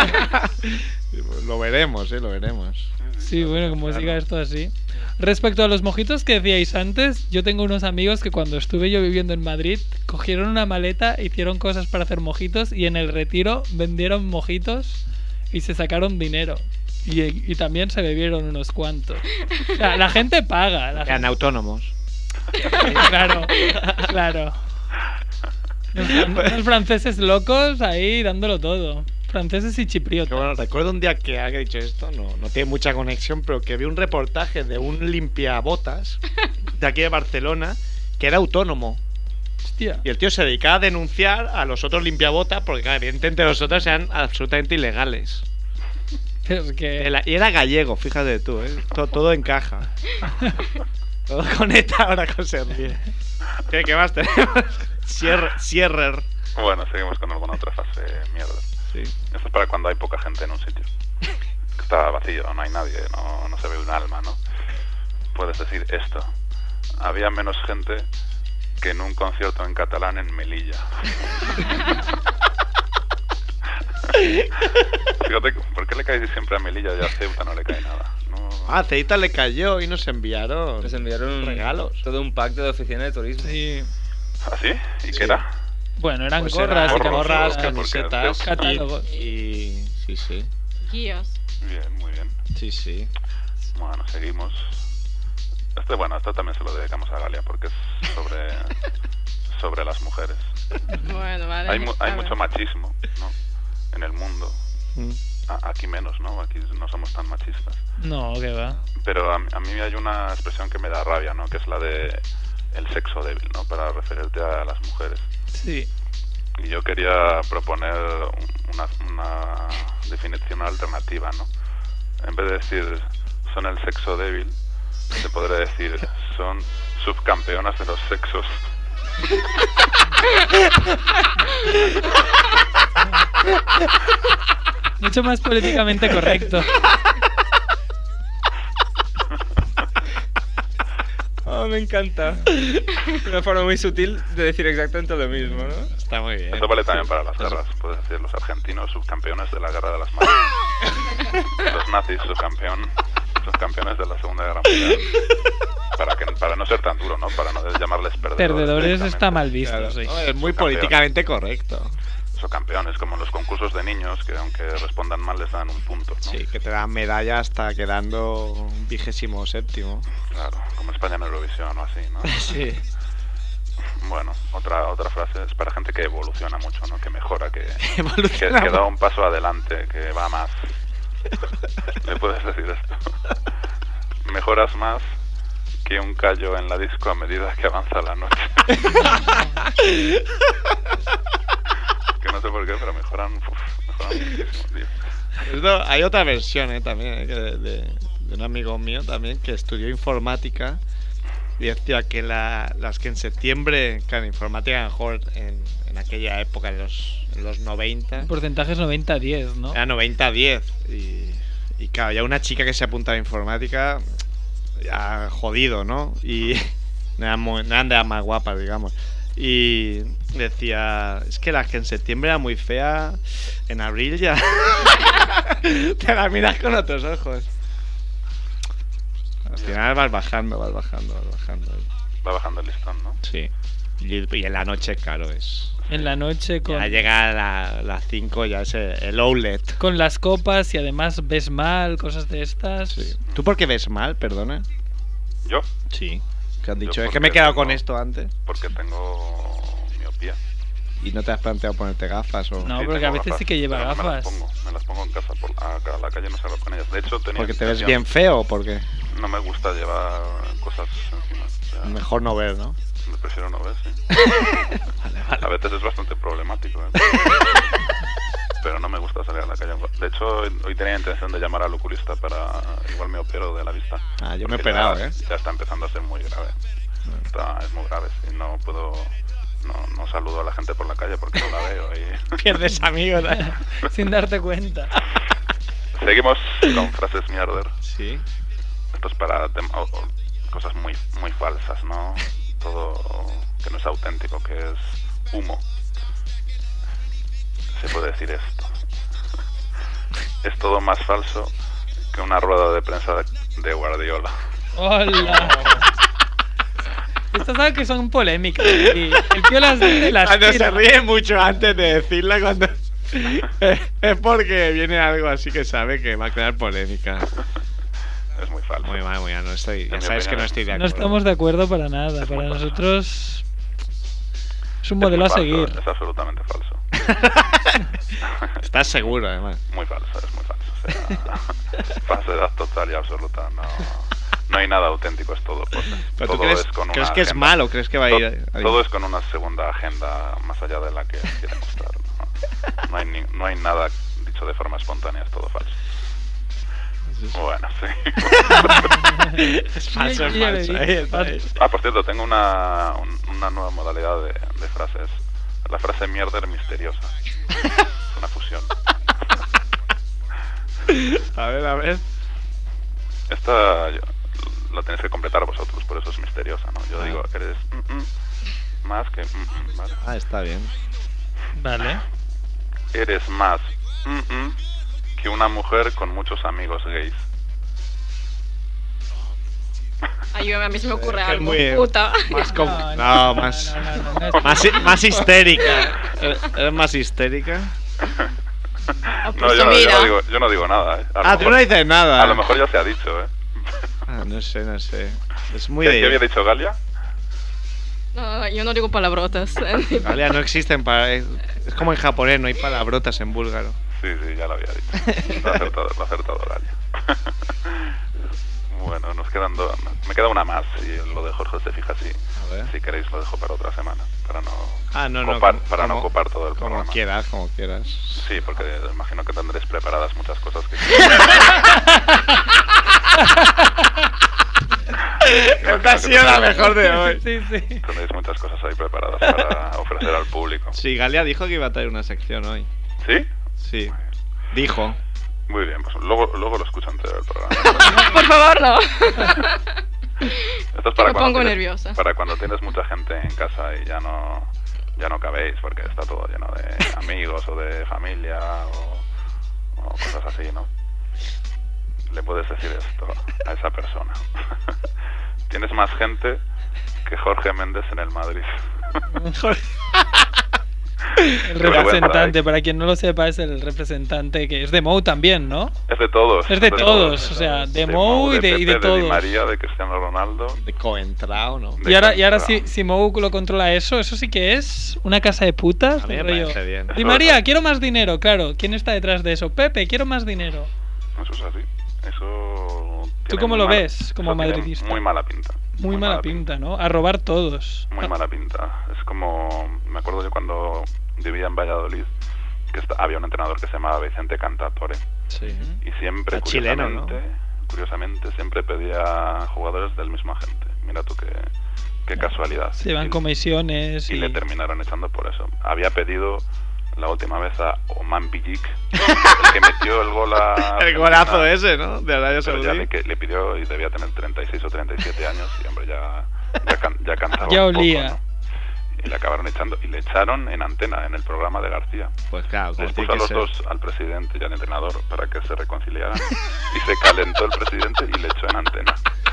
Lo veremos, eh, lo veremos. Sí, bueno, como Claro. siga esto así. Respecto a los mojitos que decíais antes, yo tengo unos amigos que cuando estuve yo viviendo en Madrid, cogieron una maleta, hicieron cosas para hacer mojitos y en el retiro vendieron mojitos y se sacaron dinero. Y, y también se bebieron unos cuantos. O sea, la gente paga. La Eran gente- autónomos. Claro, claro. Los, fran- los franceses locos ahí dándolo todo. Franceses y Que chipriotas. bueno, recuerdo un día que ha dicho esto, no, no tiene mucha conexión, pero que vi un reportaje de un limpiabotas de aquí de Barcelona que era autónomo. Hostia. Y el tío se dedicaba a denunciar a los otros limpiabotas porque, claro, evidentemente los otros eran absolutamente ilegales. Pero es que... Era- Y era gallego, fíjate tú, ¿eh? todo, todo encaja. Todo conecta ahora con Sergio. ¿Qué, ¿Qué más tenemos? Sierrer. Sierrer. Bueno, seguimos con alguna otra fase mierda. Sí. Esto es para cuando hay poca gente en un sitio. Que está vacío, no hay nadie, no, no se ve un alma, ¿no? Puedes decir esto. Había menos gente que en un concierto en catalán en Melilla. Fíjate, ¿por qué le cae siempre a Melilla y a Ceuta no le cae nada? No... Ah, Ceita le cayó y nos enviaron. Nos enviaron un- regalos. todo un pack de la oficina de turismo. Sí. ¿Ah, sí? ¿Y Sí. qué era? Bueno, eran Pues gorras y eran gorras, camisetas. camisetas Porque- catálogos. y, y sí, sí. energías. Bien, muy bien. Sí, sí. Bueno, seguimos. Este, bueno, esto también se lo dedicamos a Galia porque es sobre, sobre las mujeres. Bueno, vale. Hay, mu- hay a ver. mucho machismo, ¿no? En el mundo. Mm. A- aquí menos, ¿no? Aquí no somos tan machistas. No, que va. Pero a, mí- a mí hay una expresión que me da rabia, ¿no? Que es la de el sexo débil, ¿no? Para referirte a las mujeres. Sí. Y yo quería proponer un- una, una definición alternativa, ¿no? En vez de decir son el sexo débil, se podría decir son subcampeonas de los sexos. Mucho más políticamente correcto. Oh, me encanta. Una forma muy sutil de decir exactamente lo mismo, ¿no? Está muy bien. Esto vale también para las guerras. Puedes decir los argentinos subcampeones de la guerra de las manos. Los nazis subcampeón, subcampeones de la Segunda Guerra Mundial. Para, que, para no ser tan duro, ¿no? Para no llamarles perdedores. Perdedores directamente. está mal visto, Claro. sí. No, es muy Subcampeón. políticamente correcto. Subcampeones, como en los concursos de niños, que aunque respondan mal les dan un punto, ¿no? Sí, que te dan medalla hasta quedando vigésimo séptimo. Claro, como España en Eurovisión o así, ¿no? Sí. Bueno, otra otra frase es para gente que evoluciona mucho, ¿no? Que mejora, que, que, Evoluciona que da un paso adelante, que va más. ¿Le puedes decir esto? Mejoras más que un callo en la disco a medida que avanza la noche. Que no sé por qué, pero mejoran, uf, mejoran muchísimo, tío. Esto, hay otra versión eh, también eh, que de, de, de un amigo mío también que estudió informática y decía que la, las que en septiembre, claro, informática a lo mejor en, en aquella época, en los, en los noventa, El porcentaje es noventa a diez, ¿no? era noventa a diez y, y claro, ya una chica que se apuntaba a informática ya jodido, ¿no? Y no eran, muy, no eran de las más guapas, digamos. Y decía, es que la que en septiembre era muy fea, en abril ya te la miras con otros ojos. Al final vas bajando, vas bajando, vas bajando. Va bajando el listón, ¿no? Sí. Y, y en la noche, claro, es... En la noche con, Ya llega la- las cinco, ya es el, el outlet. con las copas y además ves mal, cosas de estas. Sí. ¿Tú por qué ves mal, perdona? Yo, Sí. Que han Yo dicho, es que porque me he quedado tengo- con esto antes. porque tengo miopía. ¿Y no te has planteado ponerte gafas o...? No, Sí, porque tengo a veces gafas, sí que lleva pero no Me las gafas. pongo, me las pongo en casa, por a, a la calle no salgo con ellas. De hecho, tenía ¿Porque te ves intención- bien feo o porque No me gusta llevar cosas encima. O sea, mejor no ver, no? me prefiero no ver, sí. Vale, vale. A veces es bastante problemático, ¿eh? Pero no me gusta salir a la calle. De hecho, hoy hoy tenía intención de llamar al oculista para... Igual me opero de la vista. Ah, yo me he Porque operado, ya, ¿eh? Ya está empezando a ser muy grave. Está, es muy grave, sí. No puedo... No, no saludo a la gente por la calle porque no la veo y... Pierdes amigos. ¿eh? Sin darte cuenta. Seguimos con frases mierder. Sí. Esto es para tem- o- o cosas muy, muy falsas, ¿no? Todo que no es auténtico, que es humo. Se puede decir esto. Es todo más falso que una rueda de prensa de, de Guardiola. ¡Hola! Estas sabes que son polémicas. Y el tío las dice y las Cuando se tira. ríe mucho antes de decirla, cuando... es porque viene algo así que sabe que va a crear polémica. Es muy falso. Muy mal, muy mal. No estoy, ya En mi sabes que opinión, no estoy de No acuerdo. estamos de acuerdo para nada. Es Para muy falso. nosotros es un Es modelo muy a falso, seguir. Es absolutamente falso. Estás seguro, además. Muy falso, es muy falso. O sea, falsedad total y absoluta. No, no hay nada auténtico, es todo. Pues, ¿Pero tú todo crees, es con crees una que es agenda. malo? ¿Crees que va a To- ir...? a- Todo es con una segunda agenda más allá de la que quiere mostrar. No, no, hay, ni- no hay nada dicho de forma espontánea, es todo falso. Bueno, sí. Es falso, es Yo ya le falso. dije, Ahí está, ahí. Ah, por cierto, tengo una, un- una nueva modalidad de, de frases. La frase mierder misteriosa. Es una fusión. A ver, a ver. Esta yo- la tenéis que completar vosotros, por eso es misteriosa, ¿no? Yo Ah. digo, eres mm, mm, más que mm, mm, ¿vale? Ah, está bien. Vale. Eres más mm, mm, que una mujer con muchos amigos gays. Ay, a mí se me ocurre Es algo. muy- Puta. Más com- No, no, no, más... no, no, no, no, no. Más, hi- más histérica. ¿Eres más histérica? por No, su yo no, yo vida. no digo, yo no digo nada, ¿eh? A lo Ah, tú mejor- no dices nada. A lo mejor ya se ha dicho, ¿eh? Ah, no sé, no sé. Es muy ¿Qué, ¿Qué había de... dicho Galia? No, no, yo no digo palabrotas. Galia, no existen para... Es es como en japonés, no hay palabrotas en búlgaro. Sí, sí, ya lo había dicho. Lo ha acertado, lo ha acertado Galia. Bueno, nos quedan dos. Me queda una más y lo de Jorge se fija así. A ver. Si queréis lo dejo para otra semana, para no Ah, no, no. copar, como- para no como- copar todo el Como programa. quieras, como quieras. Sí, porque imagino que tendréis preparadas muchas cosas que... Esta ha sido la mejor de hoy. Sí, sí. Tendréis muchas cosas ahí preparadas para ofrecer al público. Sí, Galia dijo que iba a traer una sección hoy. ¿Sí? Sí. Dijo. Muy bien, pues luego, luego lo escucho entero el programa. Por favor, no. Esto es Que para me cuando pongo tienes, nerviosa. para cuando tienes mucha gente en casa y ya no ya no cabéis porque está todo lleno de amigos o de familia o, o cosas así, ¿no? Le puedes decir esto a esa persona. Tienes más gente que Jorge Méndez en el Madrid. El Qué representante, vergüenza, para quien no lo sepa, es el representante que es de Mou también, ¿no? Es de todos. Es de todos, o sea, de Mou y de- y de Pepe, todos. Di María, de Cristiano Ronaldo. De coentrao, ¿no? De Y ahora, y ahora Coentrao. si, si Mou lo controla eso, eso sí que es una casa de putas. A mí de me rollo. parece bien. Di María, quiero más dinero, claro. ¿Quién está detrás de eso? Pepe, quiero más dinero. Eso es así. Eso. ¿Tú tiene cómo muy lo mala- ves como eso tiene madridista? Muy mala pinta. Muy, mala pinta, ¿no? A robar todos. Muy mala pinta. Es como. Me acuerdo yo cuando vivía en Valladolid, que esta- había un entrenador que se llamaba Vicente Cantatore. Sí. Y siempre, Era chileno, ¿no? curiosamente, curiosamente, siempre pedía jugadores del mismo agente. Mira tú qué, qué casualidad. Se van Y- comisiones y y... le terminaron echando por eso. Había pedido la última vez a Oman Billik, el que metió el gol a... El golazo Argentina, ese, ¿no? De Arabia pero ya Saudí. le, que- le pidió y debía tener treinta y seis o treinta y siete años y hombre ya ya, can- ya cansaba Ya un poco, olía. ¿no? Y le acabaron echando y le echaron en Antena, en el programa de García. Pues claro, como Les tiene puso a que los ser. dos, al presidente y al entrenador, para que se reconciliaran y se calentó el presidente y le echó en Antena.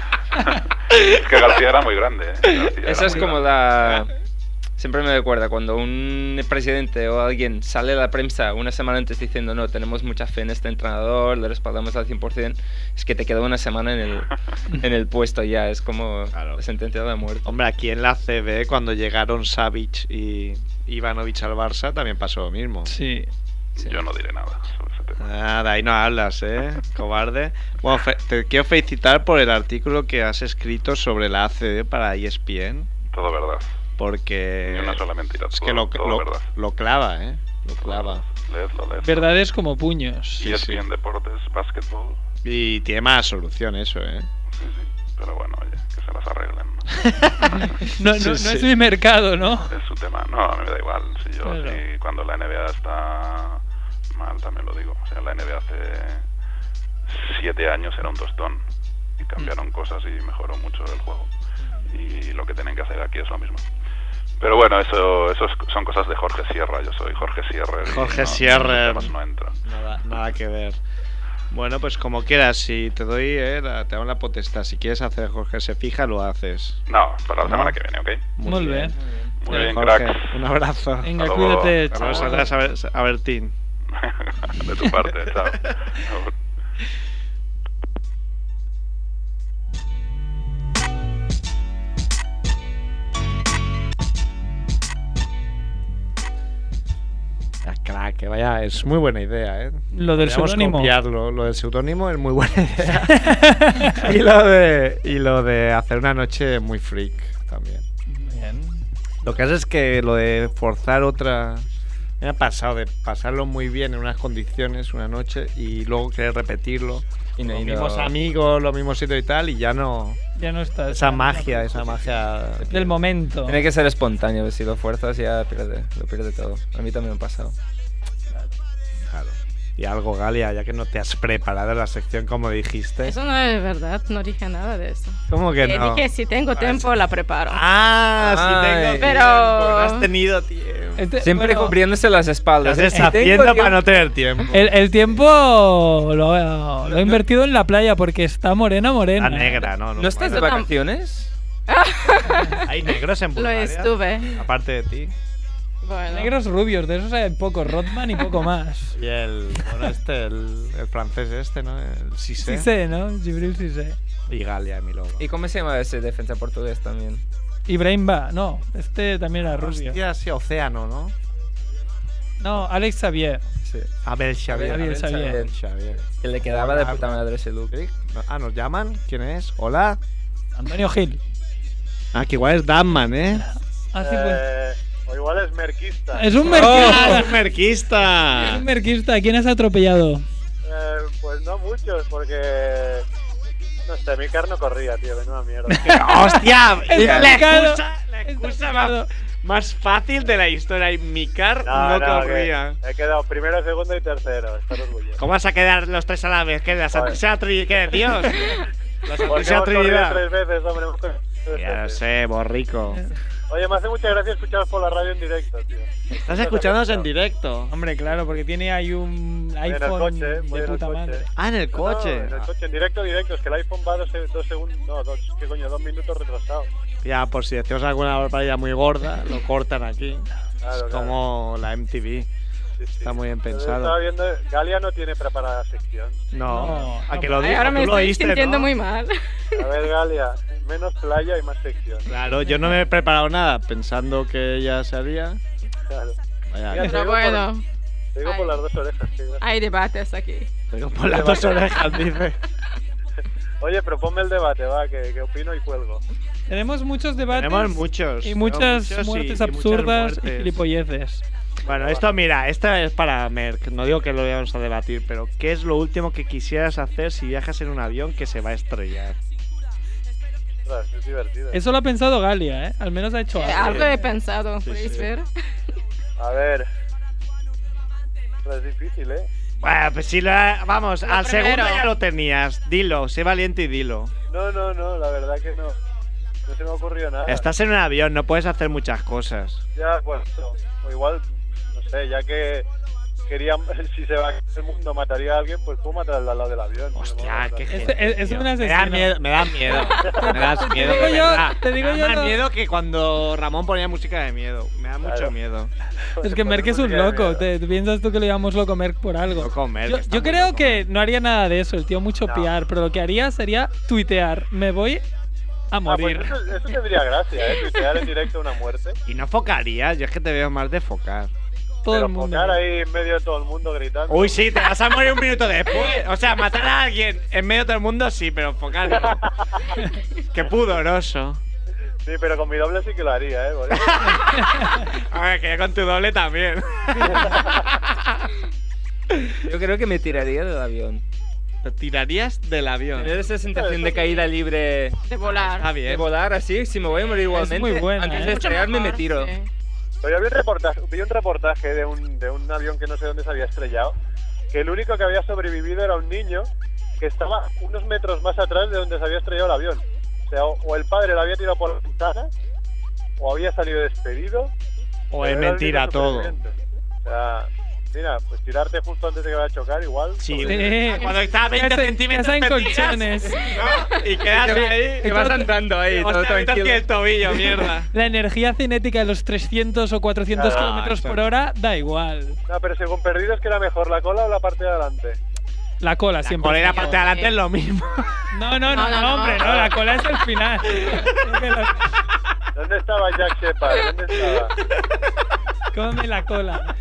Es que García era muy grande, ¿eh? García Eso era es muy como grande. la... Siempre me recuerda cuando un presidente o alguien sale a la prensa una semana antes diciendo no, tenemos mucha fe en este entrenador, le respaldamos al cien por cien, es que te queda una semana en el, en el puesto ya, es como Claro. sentenciado a muerte. Hombre, aquí en la C B, cuando llegaron Savic y Ivanovic al Barça, también pasó lo mismo. Sí. Sí. Yo no diré nada sobre ese tema. Nada, ahí no hablas, ¿eh? Cobarde. Bueno, fe- te quiero felicitar por el artículo que has escrito sobre la A C B para E S P N, Todo verdad. porque... Ni una sola mentira. Es todo, que lo, todo lo, verdad. lo clava, ¿eh? Lo clava. Leedlo, leedlo. Verdades como puños. Sí, Y es sí. bien deportes, básquetbol. Y tiene más solución eso, ¿eh? Sí, sí. Pero bueno, oye, que se las arreglen. ¿no? No, no, Sí, no sí. es mi mercado, ¿no? Es su tema. No, a mí me da igual. Si yo, Claro. si cuando la N B A está mal, también lo digo. O sea, la N B A hace siete años era un tostón. Y cambiaron cosas y mejoró mucho el juego. Y lo que tienen que hacer aquí es lo mismo. Pero bueno, eso, eso es- son cosas de Jorge Sierra. Yo soy Jorge Sierra. y Jorge no, Sierra. en esos temas no entro. Nada, nada que ver. Bueno, pues como quieras, si te doy, eh, la- te hago la potestad. Si quieres hacer Jorge se fija, lo haces. No, para la No. semana que viene, ¿ok? Muy bien. Muy bien, Jorge, cracks. un abrazo. Venga, Hasta luego. cuídate, Hasta chao. luego, saludas a, Ber- a Bertín. De tu parte, chao. Ah, crack, que vaya, es muy buena idea, ¿eh? Lo del Podríamos seudónimo. copiarlo. Lo del seudónimo es muy buena idea. y, lo de, y lo de hacer una noche muy freak también. Bien. Lo que hace es que lo de forzar otra... Me ha pasado de pasarlo muy bien en unas condiciones una noche y luego querer repetirlo. Y no- los y no- mismos amigos, los mismos sitios y tal, y ya no... Ya no está. Esa magia, esa magia... Del momento. Tiene que ser espontáneo, si lo fuerzas ya pierde, lo pierde todo. A mí también me ha pasado. Claro. Y algo, Galia, ya que no te has preparado la sección como dijiste. Eso no es verdad, no dije nada de eso. ¿Cómo que Eh, no? Dije, si tengo tiempo, la preparo. Ah, sí tengo Ay. tiempo, Pero- no has tenido tiempo. Este- Siempre bueno, cubriéndose las Te espaldas. haces ¿eh? Si tengo haciendo tiempo- para no tener tiempo. El, el tiempo lo, ha- lo he invertido en la playa porque está morena, morena. La negra, ¿no? ¿No estás de Yo tam- vacaciones? Hay negros en Lo Bulgaria. estuve. Aparte de ti. Bueno. Negros rubios, de esos hay pocos, Rodman y poco más. Y el, bueno, este, el, el francés este, ¿no? El Cissé. Sí sé, ¿no? Gibril sí sé. Y Galia, mi lobo. ¿Y cómo se llama ese defensa portugués también? Ibrahim Ba, no, este también era rubio. Hostia, sí, Océano, ¿no? No, Alex Xavier. Sí. Abel Xavier. Abel Xavier. Abel Xavier. Que le quedaba de puta madre ese look. ¿Sí? Ah, ¿nos llaman? ¿Quién es? Hola. Antonio Gil. Ah, que igual es Damman, ¿eh? Ah, sí, pues. Eh, o igual es merquista. Es un ¡Oh, merquista. es un merquista! Es un merquista. ¿Quién has atropellado? Eh, pues no muchos, porque... No sé, mi car no corría, tío, menuda mierda. ¡Hostia! Es la complicado. excusa, la Es excusa complicado. más, más fácil de la historia. Y mi car no, que corría. he quedado primero, segundo y tercero. Estar orgulloso. ¿Cómo vas a quedar los tres a la vez? ¿Qué? ¿La Santísima Trinidad? ¿Qué? ¿Dios? La Porque Santísima hemos corrido Trinidad. tres veces, hombre. hemos corrido tres Ya lo veces. sé, borrico. Oye, me hace mucha gracia escucharos por la radio en directo, tío. Estás escuchándonos en directo. Hombre, claro, porque tiene ahí un Voy en el iPhone coche, voy de en el puta coche. madre. Ah, en el No, coche. no, en el coche, en directo, directo. Es que el iPhone va dos, dos segundos. No, dos, ¿qué coño? Dos minutos retrasado. Ya, por si decimos alguna barbaridad muy gorda, lo cortan aquí. Claro, Es claro. como la M T V. Sí, sí. Está muy bien Pero pensado. Estaba viendo, Galia no tiene preparada la sección. No, No, a no, que lo Ay, dijo, ahora tú me lo estoy oíste, sintiendo ¿no? muy mal. A ver, Galia, menos playa y más sección. Claro, yo no me he preparado nada pensando que ella se haría. Claro. Vaya, Mira, que Pero digo bueno, Te digo por Ay. las dos orejas. qué gracia. hay debates aquí. tengo por las dos orejas, dice. Oye, pero ponme el debate, va, que, que opino y cuelgo. Tenemos muchos debates. Tenemos muchos. Y tenemos muchas muchos y- muertes y muchas absurdas y muertes. gilipolleces. Bueno, esto, mira, esta es para Merck. No digo que lo vayamos a debatir, pero ¿qué es lo último que quisieras hacer si viajas en un avión que se va a estrellar? Ostras, es divertido. Eso lo ha pensado Galia, ¿eh? Al menos ha hecho Eh, algo. algo he pensado, Sí, ¿podéis sí. ver? A ver. Ostras, es difícil, ¿eh? Bueno, pues si la. Vamos, Lo al segundo primero. ya lo tenías. Dilo, sé valiente y dilo. No, no, no, la verdad que no. No se me ha ocurrido nada. Estás en un avión, no puedes hacer muchas cosas. Ya, bueno, o igual, no sé, ya que quería, si se va el mundo mataría a alguien, pues puedo matar al lado del avión. Hostia, qué Este- gente, es- es tío. un Me da asesino. miedo, me da miedo. Me das miedo, digo de yo- verdad. te digo me da yo más lo- miedo que cuando Ramón ponía música de miedo. Me da mucho Claro. miedo. Es que Merck es un loco. Te, te piensas tú que le llamamos loco Merck por algo. Loco Merck, yo está yo muy creo loco, que Merck. no haría nada de eso, el tío mucho No. piar, pero lo que haría sería tuitear. Me voy a Ah, pues morir. eso, eso tendría gracia, ¿eh? Tuitear en directo una muerte. Y no focarías, yo es que te veo más de focar. Todo Pero el mundo. focar ahí en medio de todo el mundo gritando. Uy, sí, te vas a morir un minuto después. O sea, matar a alguien en medio de todo el mundo, sí, pero focar no. Qué pudoroso. Sí, pero con mi doble sí que lo haría, ¿eh? Porque- A ver, que ya con tu doble también. Yo creo que me tiraría del avión. Te tirarías del avión. Tener esa sensación de caída libre, De volar. Está de bien. volar así, si me voy a morir igualmente, muy buena, antes ¿eh? de Mucho estrellarme me mejor, tiro. sí. Pero yo vi un reportaje, vi un reportaje de un, de un avión que no sé dónde se había estrellado, que el único que había sobrevivido era un niño que estaba unos metros más atrás de donde se había estrellado el avión. O sea, o, o el padre lo había tirado por la ventana, o había salido despedido. O pero es era el mentira único todo. superviviente. O sea, mira, pues tirarte justo antes de que vaya a chocar, igual. Sí, sobrevive. Sí. cuando está a veinte Casa- centímetros casa en te tiras, colchones. ¿no? Y quedas ahí. Que vas andando ahí, todo Hostia, ahorita tranquilo. tiene el tobillo, mierda. La energía cinética de los trescientos o cuatrocientos Claro, kilómetros por exacto. hora da igual. No, pero según perdidos, que era mejor la cola o la parte de adelante. La cola La siempre. cola y la es parte de mejor. adelante es lo mismo. No, no, no, No, no, no, no. hombre, no, la cola es el final. ¿Dónde estaba Jack Shepard? ¿Dónde estaba? Come la cola.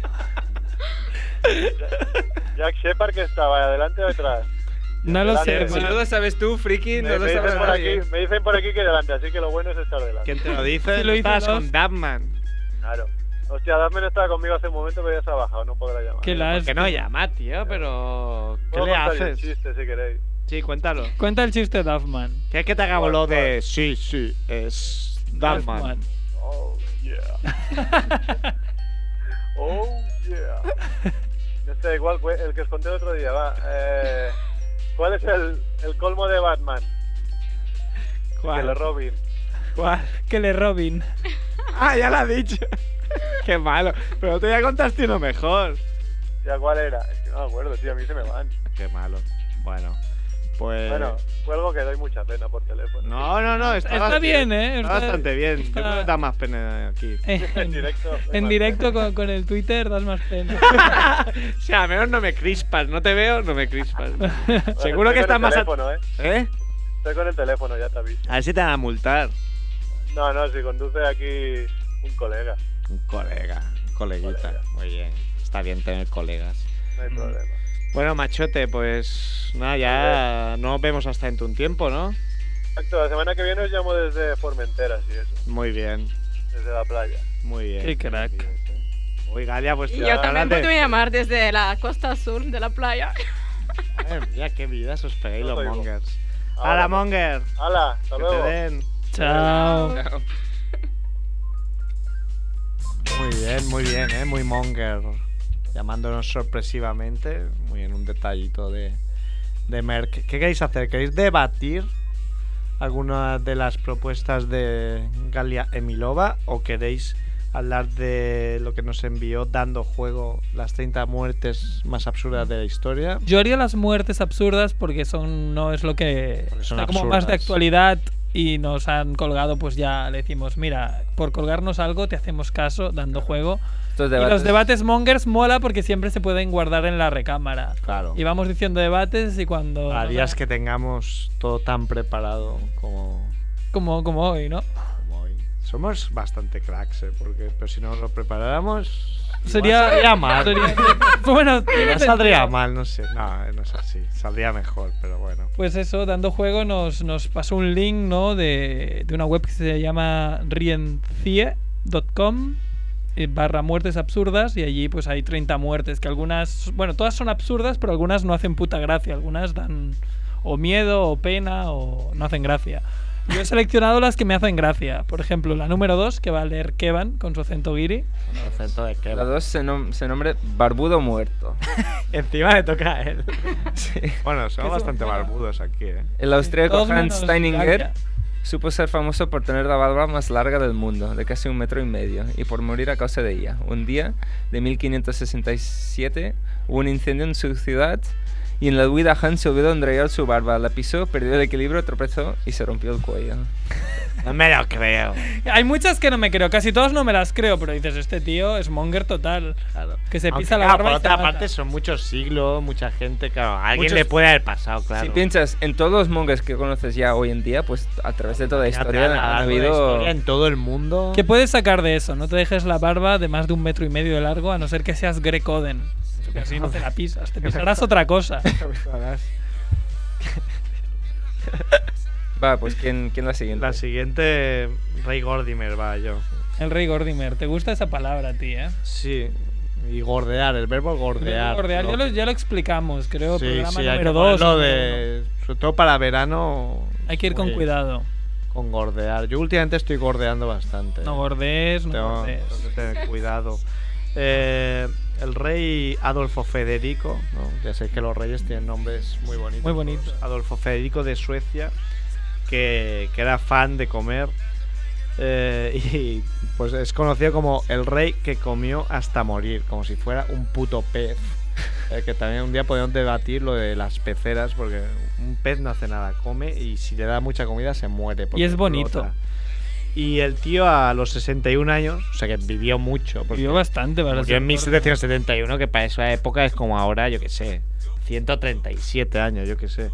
Jack Shepard, que estaba adelante o detrás. No lo sé, Delante. Si pero- no lo sabes tú, friki, Me, no lo me sabe dicen por aquí, nadie. me dicen por aquí que delante, así que lo bueno es estar delante. ¿Quién te lo dice? Sí, lo hizo Estás dos. con Dabman. Claro. Hostia, Dafne no estaba conmigo hace un momento, pero ya se ha bajado, no podrá llamar. Qué la- Que no llama, tío, pero. ¿Qué Puedo le contar yo un haces? chiste, si queréis. Sí, cuéntalo. Cuenta el chiste Duffman. ¿Quieres que te haga ¿Cuál, lo cuál? de. Sí, sí, es. Dabman. Oh, yeah. Oh, yeah. No sé, igual, cu- el que os conté el otro día, va. Eh, ¿Cuál es el, el colmo de Batman? Que lo ¿Cuál? Robin. ¿Cuál? Que le Robin. Ah, ya lo ha dicho. Qué malo. Pero te ya contaste uno mejor. ¿Ya cuál era? Es que no me acuerdo, tío, a mí se me van. Qué malo. Bueno. Pues... Bueno, cuelgo que doy mucha pena por teléfono. No, no, no, está, Está bast- bien, ¿eh? Está Está- bastante bien. Yo está- creo que da más pena aquí. En, En directo. doy en más directo pena. con, con el Twitter das más pena. O sea, al menos no me crispas. No te veo, no me crispas. Bueno, Seguro estoy que con estás el más... a- teléfono, ¿eh? ¿Eh? Estoy con el teléfono, ya te aviso. A ver si te van a multar. No, no, si conduce aquí un colega, Un colega, un coleguita. Colega. Muy bien. Está bien tener colegas. no hay Mm. problema. Bueno, machote, pues nada, ya nos vemos hasta dentro de un tiempo, ¿no? Exacto, la semana que viene os llamo desde Formentera, sí, eso, Muy bien, desde la playa. muy bien. Qué crack. Uy, Galia, pues Y tío, yo también háblate. puedo llamar desde la costa sur de la playa. Madre mía, qué vida os pegáis No los te oigo. mongers. Ahora ¡Hala, no. monger! ¡Hala! Hasta Que luego. te den. Chao. Chao. Muy bien, muy bien, ¿eh? Muy monger. Llamándonos sorpresivamente. Muy bien, un detallito de, de Merck. ¿Qué queréis hacer? ¿Queréis debatir alguna de las propuestas de Galia Emilova? ¿O queréis hablar de lo que nos envió dando juego las treinta muertes más absurdas de la historia? Yo haría las muertes absurdas porque son no es lo que Porque son está como más de absurdas. actualidad y nos han colgado, pues ya le decimos, mira, por colgarnos algo te hacemos caso dando juego. Estos Y los debates mongers mola porque siempre se pueden guardar en la recámara. Claro. Y vamos diciendo debates y cuando A días que tengamos todo tan preparado como, como como hoy, ¿no? como hoy. Somos bastante cracks, ¿eh? Porque, pero si no lo preparáramos... igual Sería saldría mal. sería- bueno, Igual saldría mal, no sé. No, no es así. Saldría mejor, pero bueno. Pues eso, dando juego nos, nos pasó un link, ¿no? De, de una web que se llama riencie punto com eh, barra muertes absurdas y allí pues hay treinta muertes que algunas, bueno, todas son absurdas, pero algunas no hacen puta gracia, algunas dan o miedo o pena o no hacen gracia. Yo he seleccionado las que me hacen gracia. Por ejemplo, la número dos, que va a leer Kevan con su acento guiri. El acento de La Kevin. dos se, nom- se nombre Barbudo Muerto. Encima le toca a él. Sí. Bueno, somos Eso, bastante bueno. barbudos aquí, ¿eh? El austríaco Todos Hans menos Steininger Galia. supo ser famoso por tener la barba más larga del mundo, de casi un metro y medio, y por morir a causa de ella. Un día de mil quinientos sesenta y siete hubo un incendio en su ciudad y en la huida Hans se olvidó de enrollar su barba, la pisó, perdió el equilibrio, tropezó y se rompió el cuello. No me lo creo. Hay muchas que no me creo, casi todas no me las creo, pero dices, este tío es monger total. Claro. Que se Aunque, pisa la claro, barba por y se otra mata. parte, son muchos siglos, mucha gente, claro. A alguien Muchos- le puede haber pasado, claro. Si piensas en todos los mongers que conoces ya hoy en día, pues a través de toda la Fíjate, historia a lo ha largo de la habido... historia en todo el mundo. ¿Qué puedes sacar de eso? No te dejes la barba de más de un metro y medio de largo, a no ser que seas Greg Oden. Porque así no te la pisas, te pisarás otra cosa. Va, pues ¿quién, quién la siguiente? La siguiente, Rey Gordimer, va yo. El rey Gordimer, ¿te gusta esa palabra a ti, eh? Sí. Y gordear, el verbo gordear. Gordear, ya, ¿no? lo, ya lo explicamos, creo, Sí, programa sí, hay que número dos. ponerlo de... Sobre todo para verano. Hay que ir con pues, cuidado. Con gordear. Yo últimamente estoy gordeando bastante. No gordees, no Tengo, gordees. tengo que tener cuidado. Eh, el rey Adolfo Federico, ¿no? Ya sé que los reyes tienen nombres muy bonitos. Muy bonitos. Adolfo Federico de Suecia, que, que era fan de comer. eh, y pues es conocido como el rey que comió hasta morir, como si fuera un puto pez. Eh, que también un día podemos debatir lo de las peceras, porque un pez no hace nada, come y si le da mucha comida se muere. porque Y es bonito. explota. Y el tío a los sesenta y un años, o sea que vivió mucho. porque Vivió bastante, para murió ser en mil setecientos setenta y uno, que para esa época es como ahora, yo que sé, ciento treinta y siete años, yo que sé.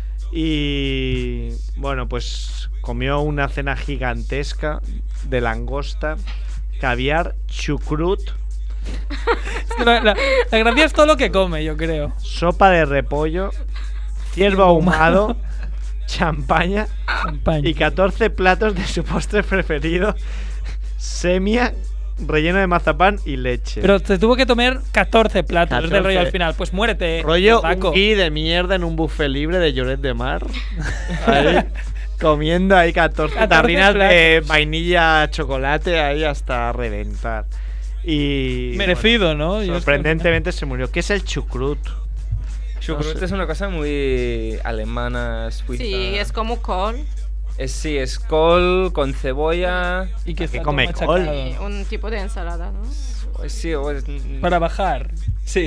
Y bueno, pues comió una cena gigantesca de langosta, caviar, chucrut, Es que la, la- la gracia es todo lo que come, yo creo. sopa de repollo, ciervo ahumado, champaña Champaña. y catorce platos de su postre preferido, semia, relleno de mazapán y leche. Pero te tuvo que tomar catorce platos del catorce. rollo al final. Pues muérete. Rollo Paco. un gui de mierda en un buffet libre de Lloret de Mar. Ahí, comiendo ahí catorce catorce tarrinas de platos. vainilla, chocolate, ahí hasta reventar. Y Merecido, ¿no? bueno, Yo es que- sorprendentemente se murió. ¿Qué es el chucrut? Chucrut No sé. es una cosa muy alemana, suiza. Sí, es como col. Es, sí, es col con cebolla. Y que ¿Qué está come todo col? machacado. Y un tipo de ensalada, ¿no? Sí, o es- Para bajar. Sí.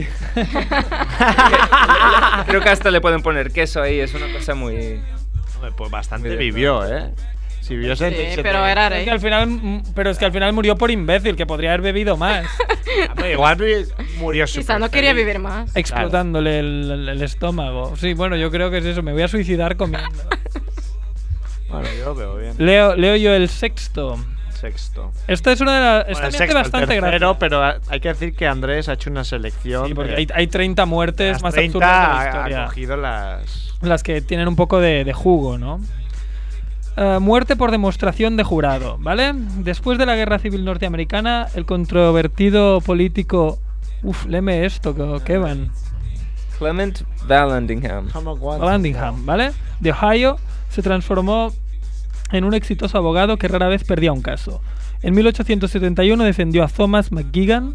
Creo que hasta le pueden poner queso ahí, es una cosa muy... Hombre, pues bastante Muy bien. vivió, ¿eh? Si vivió Sí, setenta y siete pero era Es rey. que al final, mm, pero es que al final murió por imbécil, que podría haber bebido más, Hombre, igual vi- murió súper Quizá no quería feliz. vivir más. explotándole el, el- el estómago. Sí, bueno, yo creo que es eso. Me voy a suicidar comiendo. Bueno, yo lo veo bien. Leo, leo yo el sexto. Sexto. Esta es una de las. Bueno, Esta el me hace sexto, el bastante tercero, gracia. pero ha- hay que decir que Andrés ha hecho una selección. Sí, porque de- hay, hay treinta muertes las más treinta absurdas de la ha- ha historia. cogido las. Las que tienen un poco de, de jugo, ¿no? Eh, muerte por demostración de jurado, ¿vale? Después de la Guerra Civil Norteamericana, el controvertido político... Uf, léeme esto, que Kevin. Clement Vallandigham. Vallandigham, ¿vale? De Ohio, se transformó en un exitoso abogado que rara vez perdía un caso. En mil ochocientos setenta y uno defendió a Thomas McGuigan,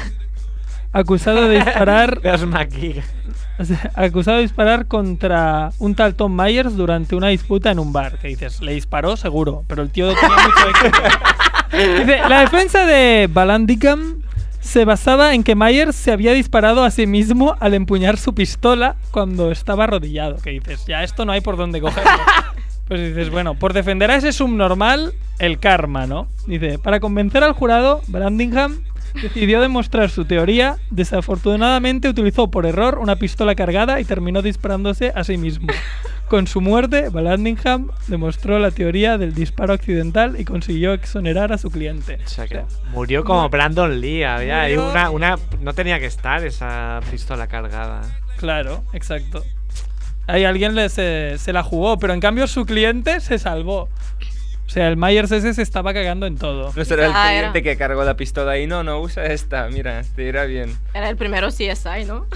acusado de disparar... Veas McGee. acusado de disparar contra un tal Tom Myers durante una disputa en un bar. Que dices, le disparó seguro, pero el tío tenía mucho éxito. Dice, la defensa de Vallandigham se basaba en que Myers se había disparado a sí mismo al empuñar su pistola cuando estaba arrodillado. Que dices, ya esto no hay por dónde cogerlo. Pues dices, bueno, por defender a ese subnormal, el karma, ¿no? Dice, para convencer al jurado, Vallandigham decidió demostrar su teoría. Desafortunadamente utilizó por error una pistola cargada y terminó disparándose a sí mismo. Con su muerte, Vallandigham demostró la teoría del disparo accidental y consiguió exonerar a su cliente. O sea, que murió como Brandon Lee. Había ahí Murió- una, una. No tenía que estar esa pistola cargada. Claro, exacto. Ahí alguien le se, se la jugó, pero en cambio su cliente se salvó. O sea, el Myers ese se estaba cagando en todo. No será el Ah, era. cliente que cargó la pistola y no, no, usa esta, mira, te irá bien. Era el primero C S I, ¿no?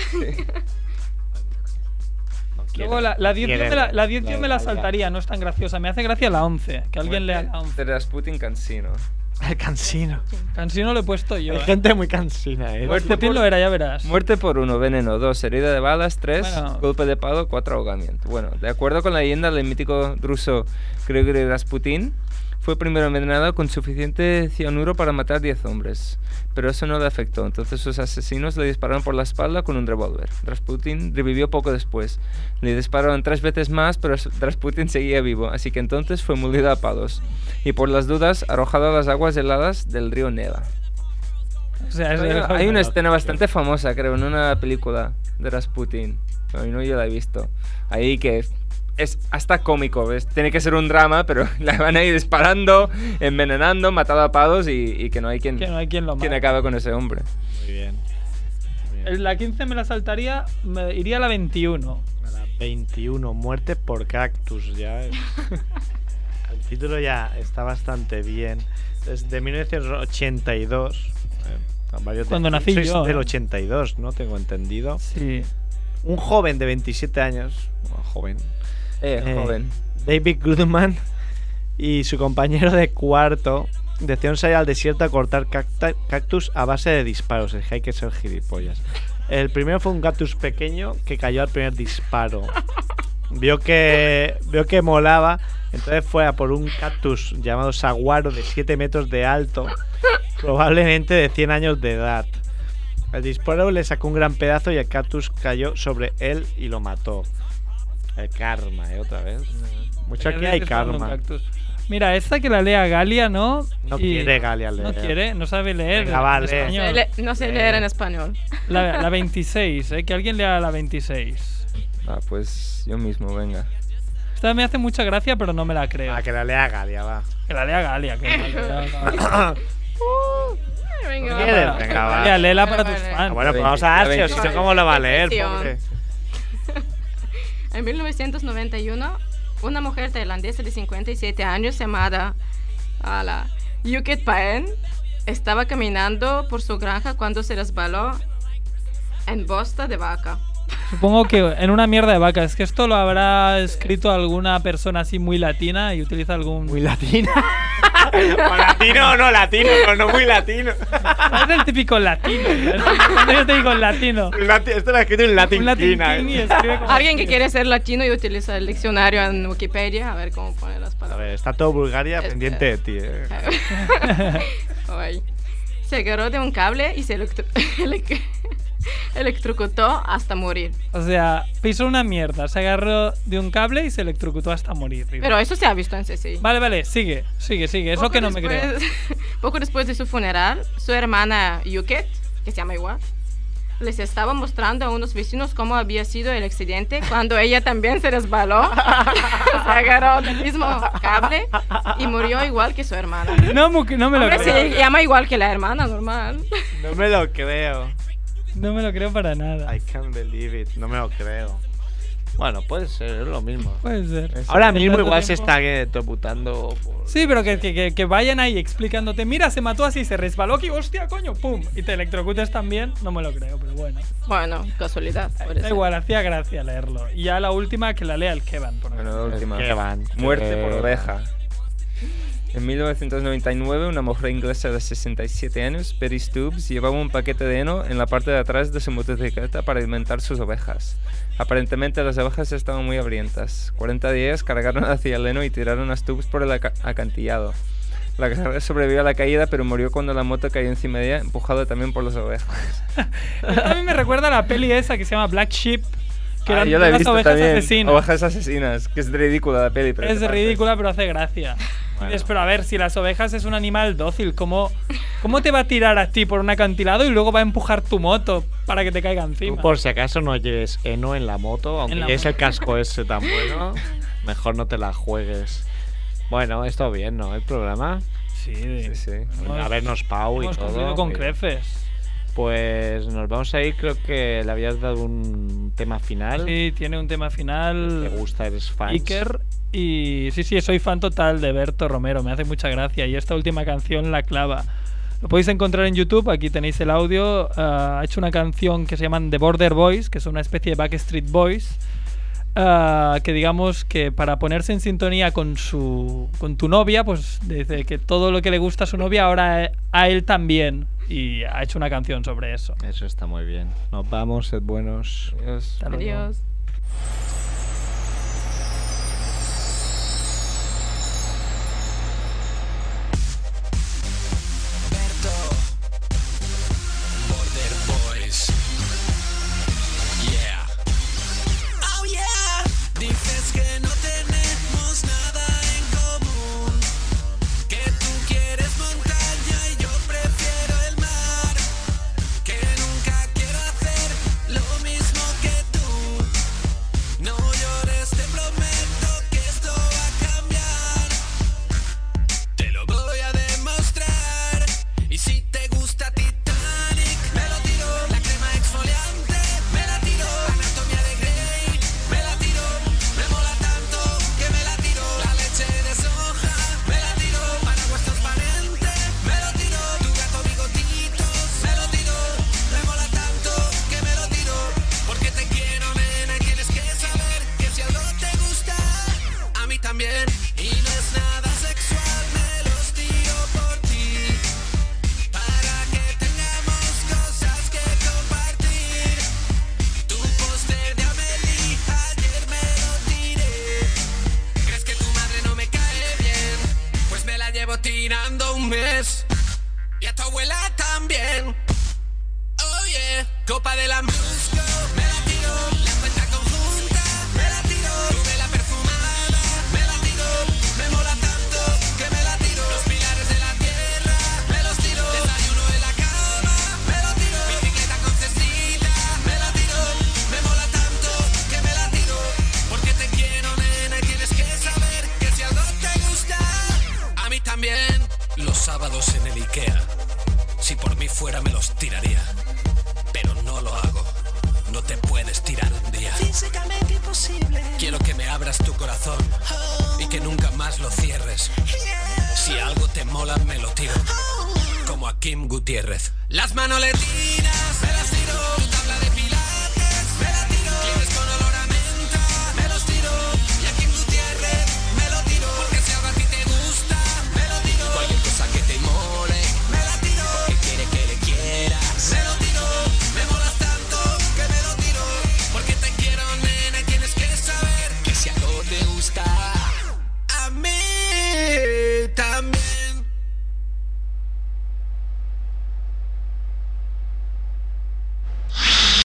Luego la, la diez yo quiere me la, la, diez la yo me la Italia. saltaría, no es tan graciosa. Me hace gracia la once. Que alguien lea la once. De Rasputin Cansino. El cansino. Cansino lo he puesto yo. Hay ¿eh? gente muy cansina, ¿eh? Muerte Putin por- lo era, ya verás. Muerte por uno, veneno, dos, herida de balas, tres, Bueno. golpe de palo, cuatro, ahogamiento. Bueno, de acuerdo con la leyenda, el mítico ruso Grigory Rasputin fue primero envenenado con suficiente cianuro para matar diez hombres, pero eso no le afectó, entonces sus asesinos le dispararon por la espalda con un revólver. Rasputin revivió poco después. Le dispararon tres veces más, pero Rasputin seguía vivo, así que entonces fue molido a palos y por las dudas arrojado a las aguas heladas del río Neva. O sea, es Hay, el- hay una escena bastante famosa, creo, en una película de Rasputin. A mí no, yo la he visto. Ahí que es hasta cómico, ¿ves? Tiene que ser un drama, pero la van a ir disparando, envenenando, matando a palos y, y que no hay quien, que no hay quien lo quien mate. acabe con ese hombre. Muy bien. Muy bien. En la quince me la saltaría, me iría a la veintiuno. A la veintiuno, muerte por cactus. Ya es- el título ya está bastante bien. Desde mil novecientos ochenta y dos. eh, varios de- Cuando nací sois yo, del ¿eh? ochenta y dos, ¿no? Tengo entendido. Sí. Un joven de veintisiete años. bueno, joven. Eh, eh, joven. David Goodman y su compañero de cuarto decidieron salir al desierto a cortar cacta- cactus a base de disparos. Es que hay que ser gilipollas. El primero fue un cactus pequeño que cayó al primer disparo. Vio que vio que molaba, entonces fue a por un cactus llamado saguaro de siete metros de alto, probablemente de cien años de edad. El disparo le sacó un gran pedazo y el cactus cayó sobre él y lo mató. El karma, ¿eh? Otra vez. Mucho aquí hay karma. Mira, esta que la lea Galia, ¿no? No Y- quiere Galia leer. No quiere, no sabe leer. Venga, va, en lee. español. Le- no sé leer en español. La, la veintiséis, ¿eh? Que alguien lea la veintiséis. Ah, pues yo mismo, venga. Esta me hace mucha gracia, pero no me la creo. Ah, que la lea Galia, va. Que la lea Galia. Que la lea Galia. Venga, ¿No quieres? va. Venga, va. Galia, léela para Vale, tus vale. Ah, fans. bueno, pues La vamos a veinte, dar, la si veinte. no, ¿cómo lo va a leer? Atención. Pobre? En mil novecientos noventa y uno, una mujer tailandesa de cincuenta y siete años llamada a la Yukit Paen estaba caminando por su granja cuando se resbaló en bosta de vaca. Supongo que en una mierda de vaca. Es que esto lo habrá escrito alguna persona así muy latina y utiliza algún... Muy latina. O latino, no, latino, no, no muy latino. Es el típico latino. Cuando yo te digo latino. Lati- Esto lo ha escrito en latín. Un latín China, king y ¿eh? escribe como Alguien que así. quiere ser latino y utiliza el diccionario en Wikipedia, a ver cómo pone las A palabras. ver, está todo Bulgaria Este- pendiente de ti, ¿eh? Ay. Se agarró de un cable y se electro- elec- electrocutó hasta morir. O sea, pisó una mierda, se agarró de un cable y se electrocutó hasta morir. Pero eso se ha visto en C C I. Vale, vale, sigue, sigue, sigue. Es lo Poco que no me creo. después- Poco después de su funeral, su hermana Yuket, que se llama igual, les estaba mostrando a unos vecinos cómo había sido el accidente cuando ella también se resbaló, se agarró del mismo cable y murió igual que su hermana. No, mu- no me lo Hombre, creo. se llama igual que la hermana, normal. No me lo creo. No me lo creo para nada. I can't believe it. No me lo creo. Bueno, puede ser, es lo mismo. Puede ser. Ahora En mismo tanto igual se tiempo. está eh, toputando por... Sí, pero que, que, que- que vayan ahí explicándote, mira, se mató así, se resbaló aquí, hostia, coño, pum, y te electrocutes también, no me lo creo, pero bueno. Bueno, casualidad. puede Da ser. igual, hacía gracia leerlo. Y ya la última que la lea el Kevan, por Bueno, ejemplo. la última. ¿Qué van? Muerte ¿Qué por van? oveja. En mil novecientos noventa y nueve, una mujer inglesa de sesenta y siete años, Betty Stubbs, llevaba un paquete de heno en la parte de atrás de su motocicleta para alimentar sus ovejas. Aparentemente las ovejas estaban muy hambrientas. cuarenta días cargaron hacia el heno y tiraron a Stubbs por el aca- acantilado. La guerrera sobrevivió a la caída, pero murió cuando la moto cayó encima de ella, empujado también por las ovejas. Esto a mí me recuerda a la peli esa que se llama Black Sheep, que Ah, eran yo la he las visto ovejas también. asesinas. Ovejas asesinas, que es ridícula la peli. Pero Es te partes. ridícula, pero hace gracia. Bueno. Es, pero a ver, si las ovejas es un animal dócil, ¿cómo, ¿cómo te va a tirar a ti por un acantilado y luego va a empujar tu moto para que te caiga Tú encima? por si acaso no lleves heno en la moto, aunque En la lleves moto. el casco ese tan bueno, mejor no te la juegues. Bueno, esto bien, ¿no? El programa. Sí, Sí, sí. Hemos- A vernos Pau y hemos cumplido todo. con y- creces. Pues nos vamos a ir, creo que le habías dado un tema final. Sí, tiene un tema final. Te gusta, eres fan. Iker. Y sí, sí, soy fan total de Berto Romero, me hace mucha gracia. Y esta última canción la clava. Lo podéis encontrar en YouTube, aquí tenéis el audio. Ah, ha hecho una canción que se llaman The Border Boys, que son una especie de Backstreet Boys. ah, que digamos que para ponerse en sintonía con su con tu novia, pues dice que todo lo que le gusta a su novia ahora a él también. Y ha hecho una canción sobre eso. Eso está muy bien. Nos vamos, sed buenos. Adiós. Hasta luego. Adiós. Border Boys. Yeah. Oh yeah. Dices que no tenemos nada en común. Que tú quieres montaña y yo prefiero el mar. Que nunca quiero hacer lo mismo que tú. No llores, te prometo que esto va a cambiar. Te lo voy a demostrar. Y si te gusta Titanic, me lo tiro. La crema exfoliante, me la tiro. Anatomía de Grey, me la tiro. Me mola tanto que me la tiro. La leche de soja, me la tiro. Paraguas transparente, me lo tiro. Tu gato bigotitos, me lo tiro. Me mola tanto que me lo tiro. Porque te quiero, nena, y tienes que saber que si algo te gusta, a mí también. Y no es nada sexual, me los tiro por ti. Para que tengamos cosas que compartir. Tu póster de Amelie, ayer me lo tiré. ¿Crees que tu madre no me cae bien? Pues me la llevo tirando un mes. Y a tu abuela también. Oh yeah, copa de la Musco, me la tiro. La cuenta conjunta, me la tiro. Tu vela perfumada, me la tiro. Me mola tanto que me la tiro. Los pilares de la tierra, me los tiro. Desayuno en la cama, me lo tiro. Bicicleta con cestita, me la tiro. Me mola tanto que me la tiro. Porque te quiero, nena, y tienes que saber que si algo te gusta, a mí también. Los sábados en el Ikea, si por mí fuera me los tiraría. Pero no lo hago. No te puedes tirar un día. Físicamente imposible. Quiero que me abras tu corazón y que nunca más lo cierres. Si algo te mola, me lo tiro. Como a Kim Gutiérrez. Las manoletinas me las tiro.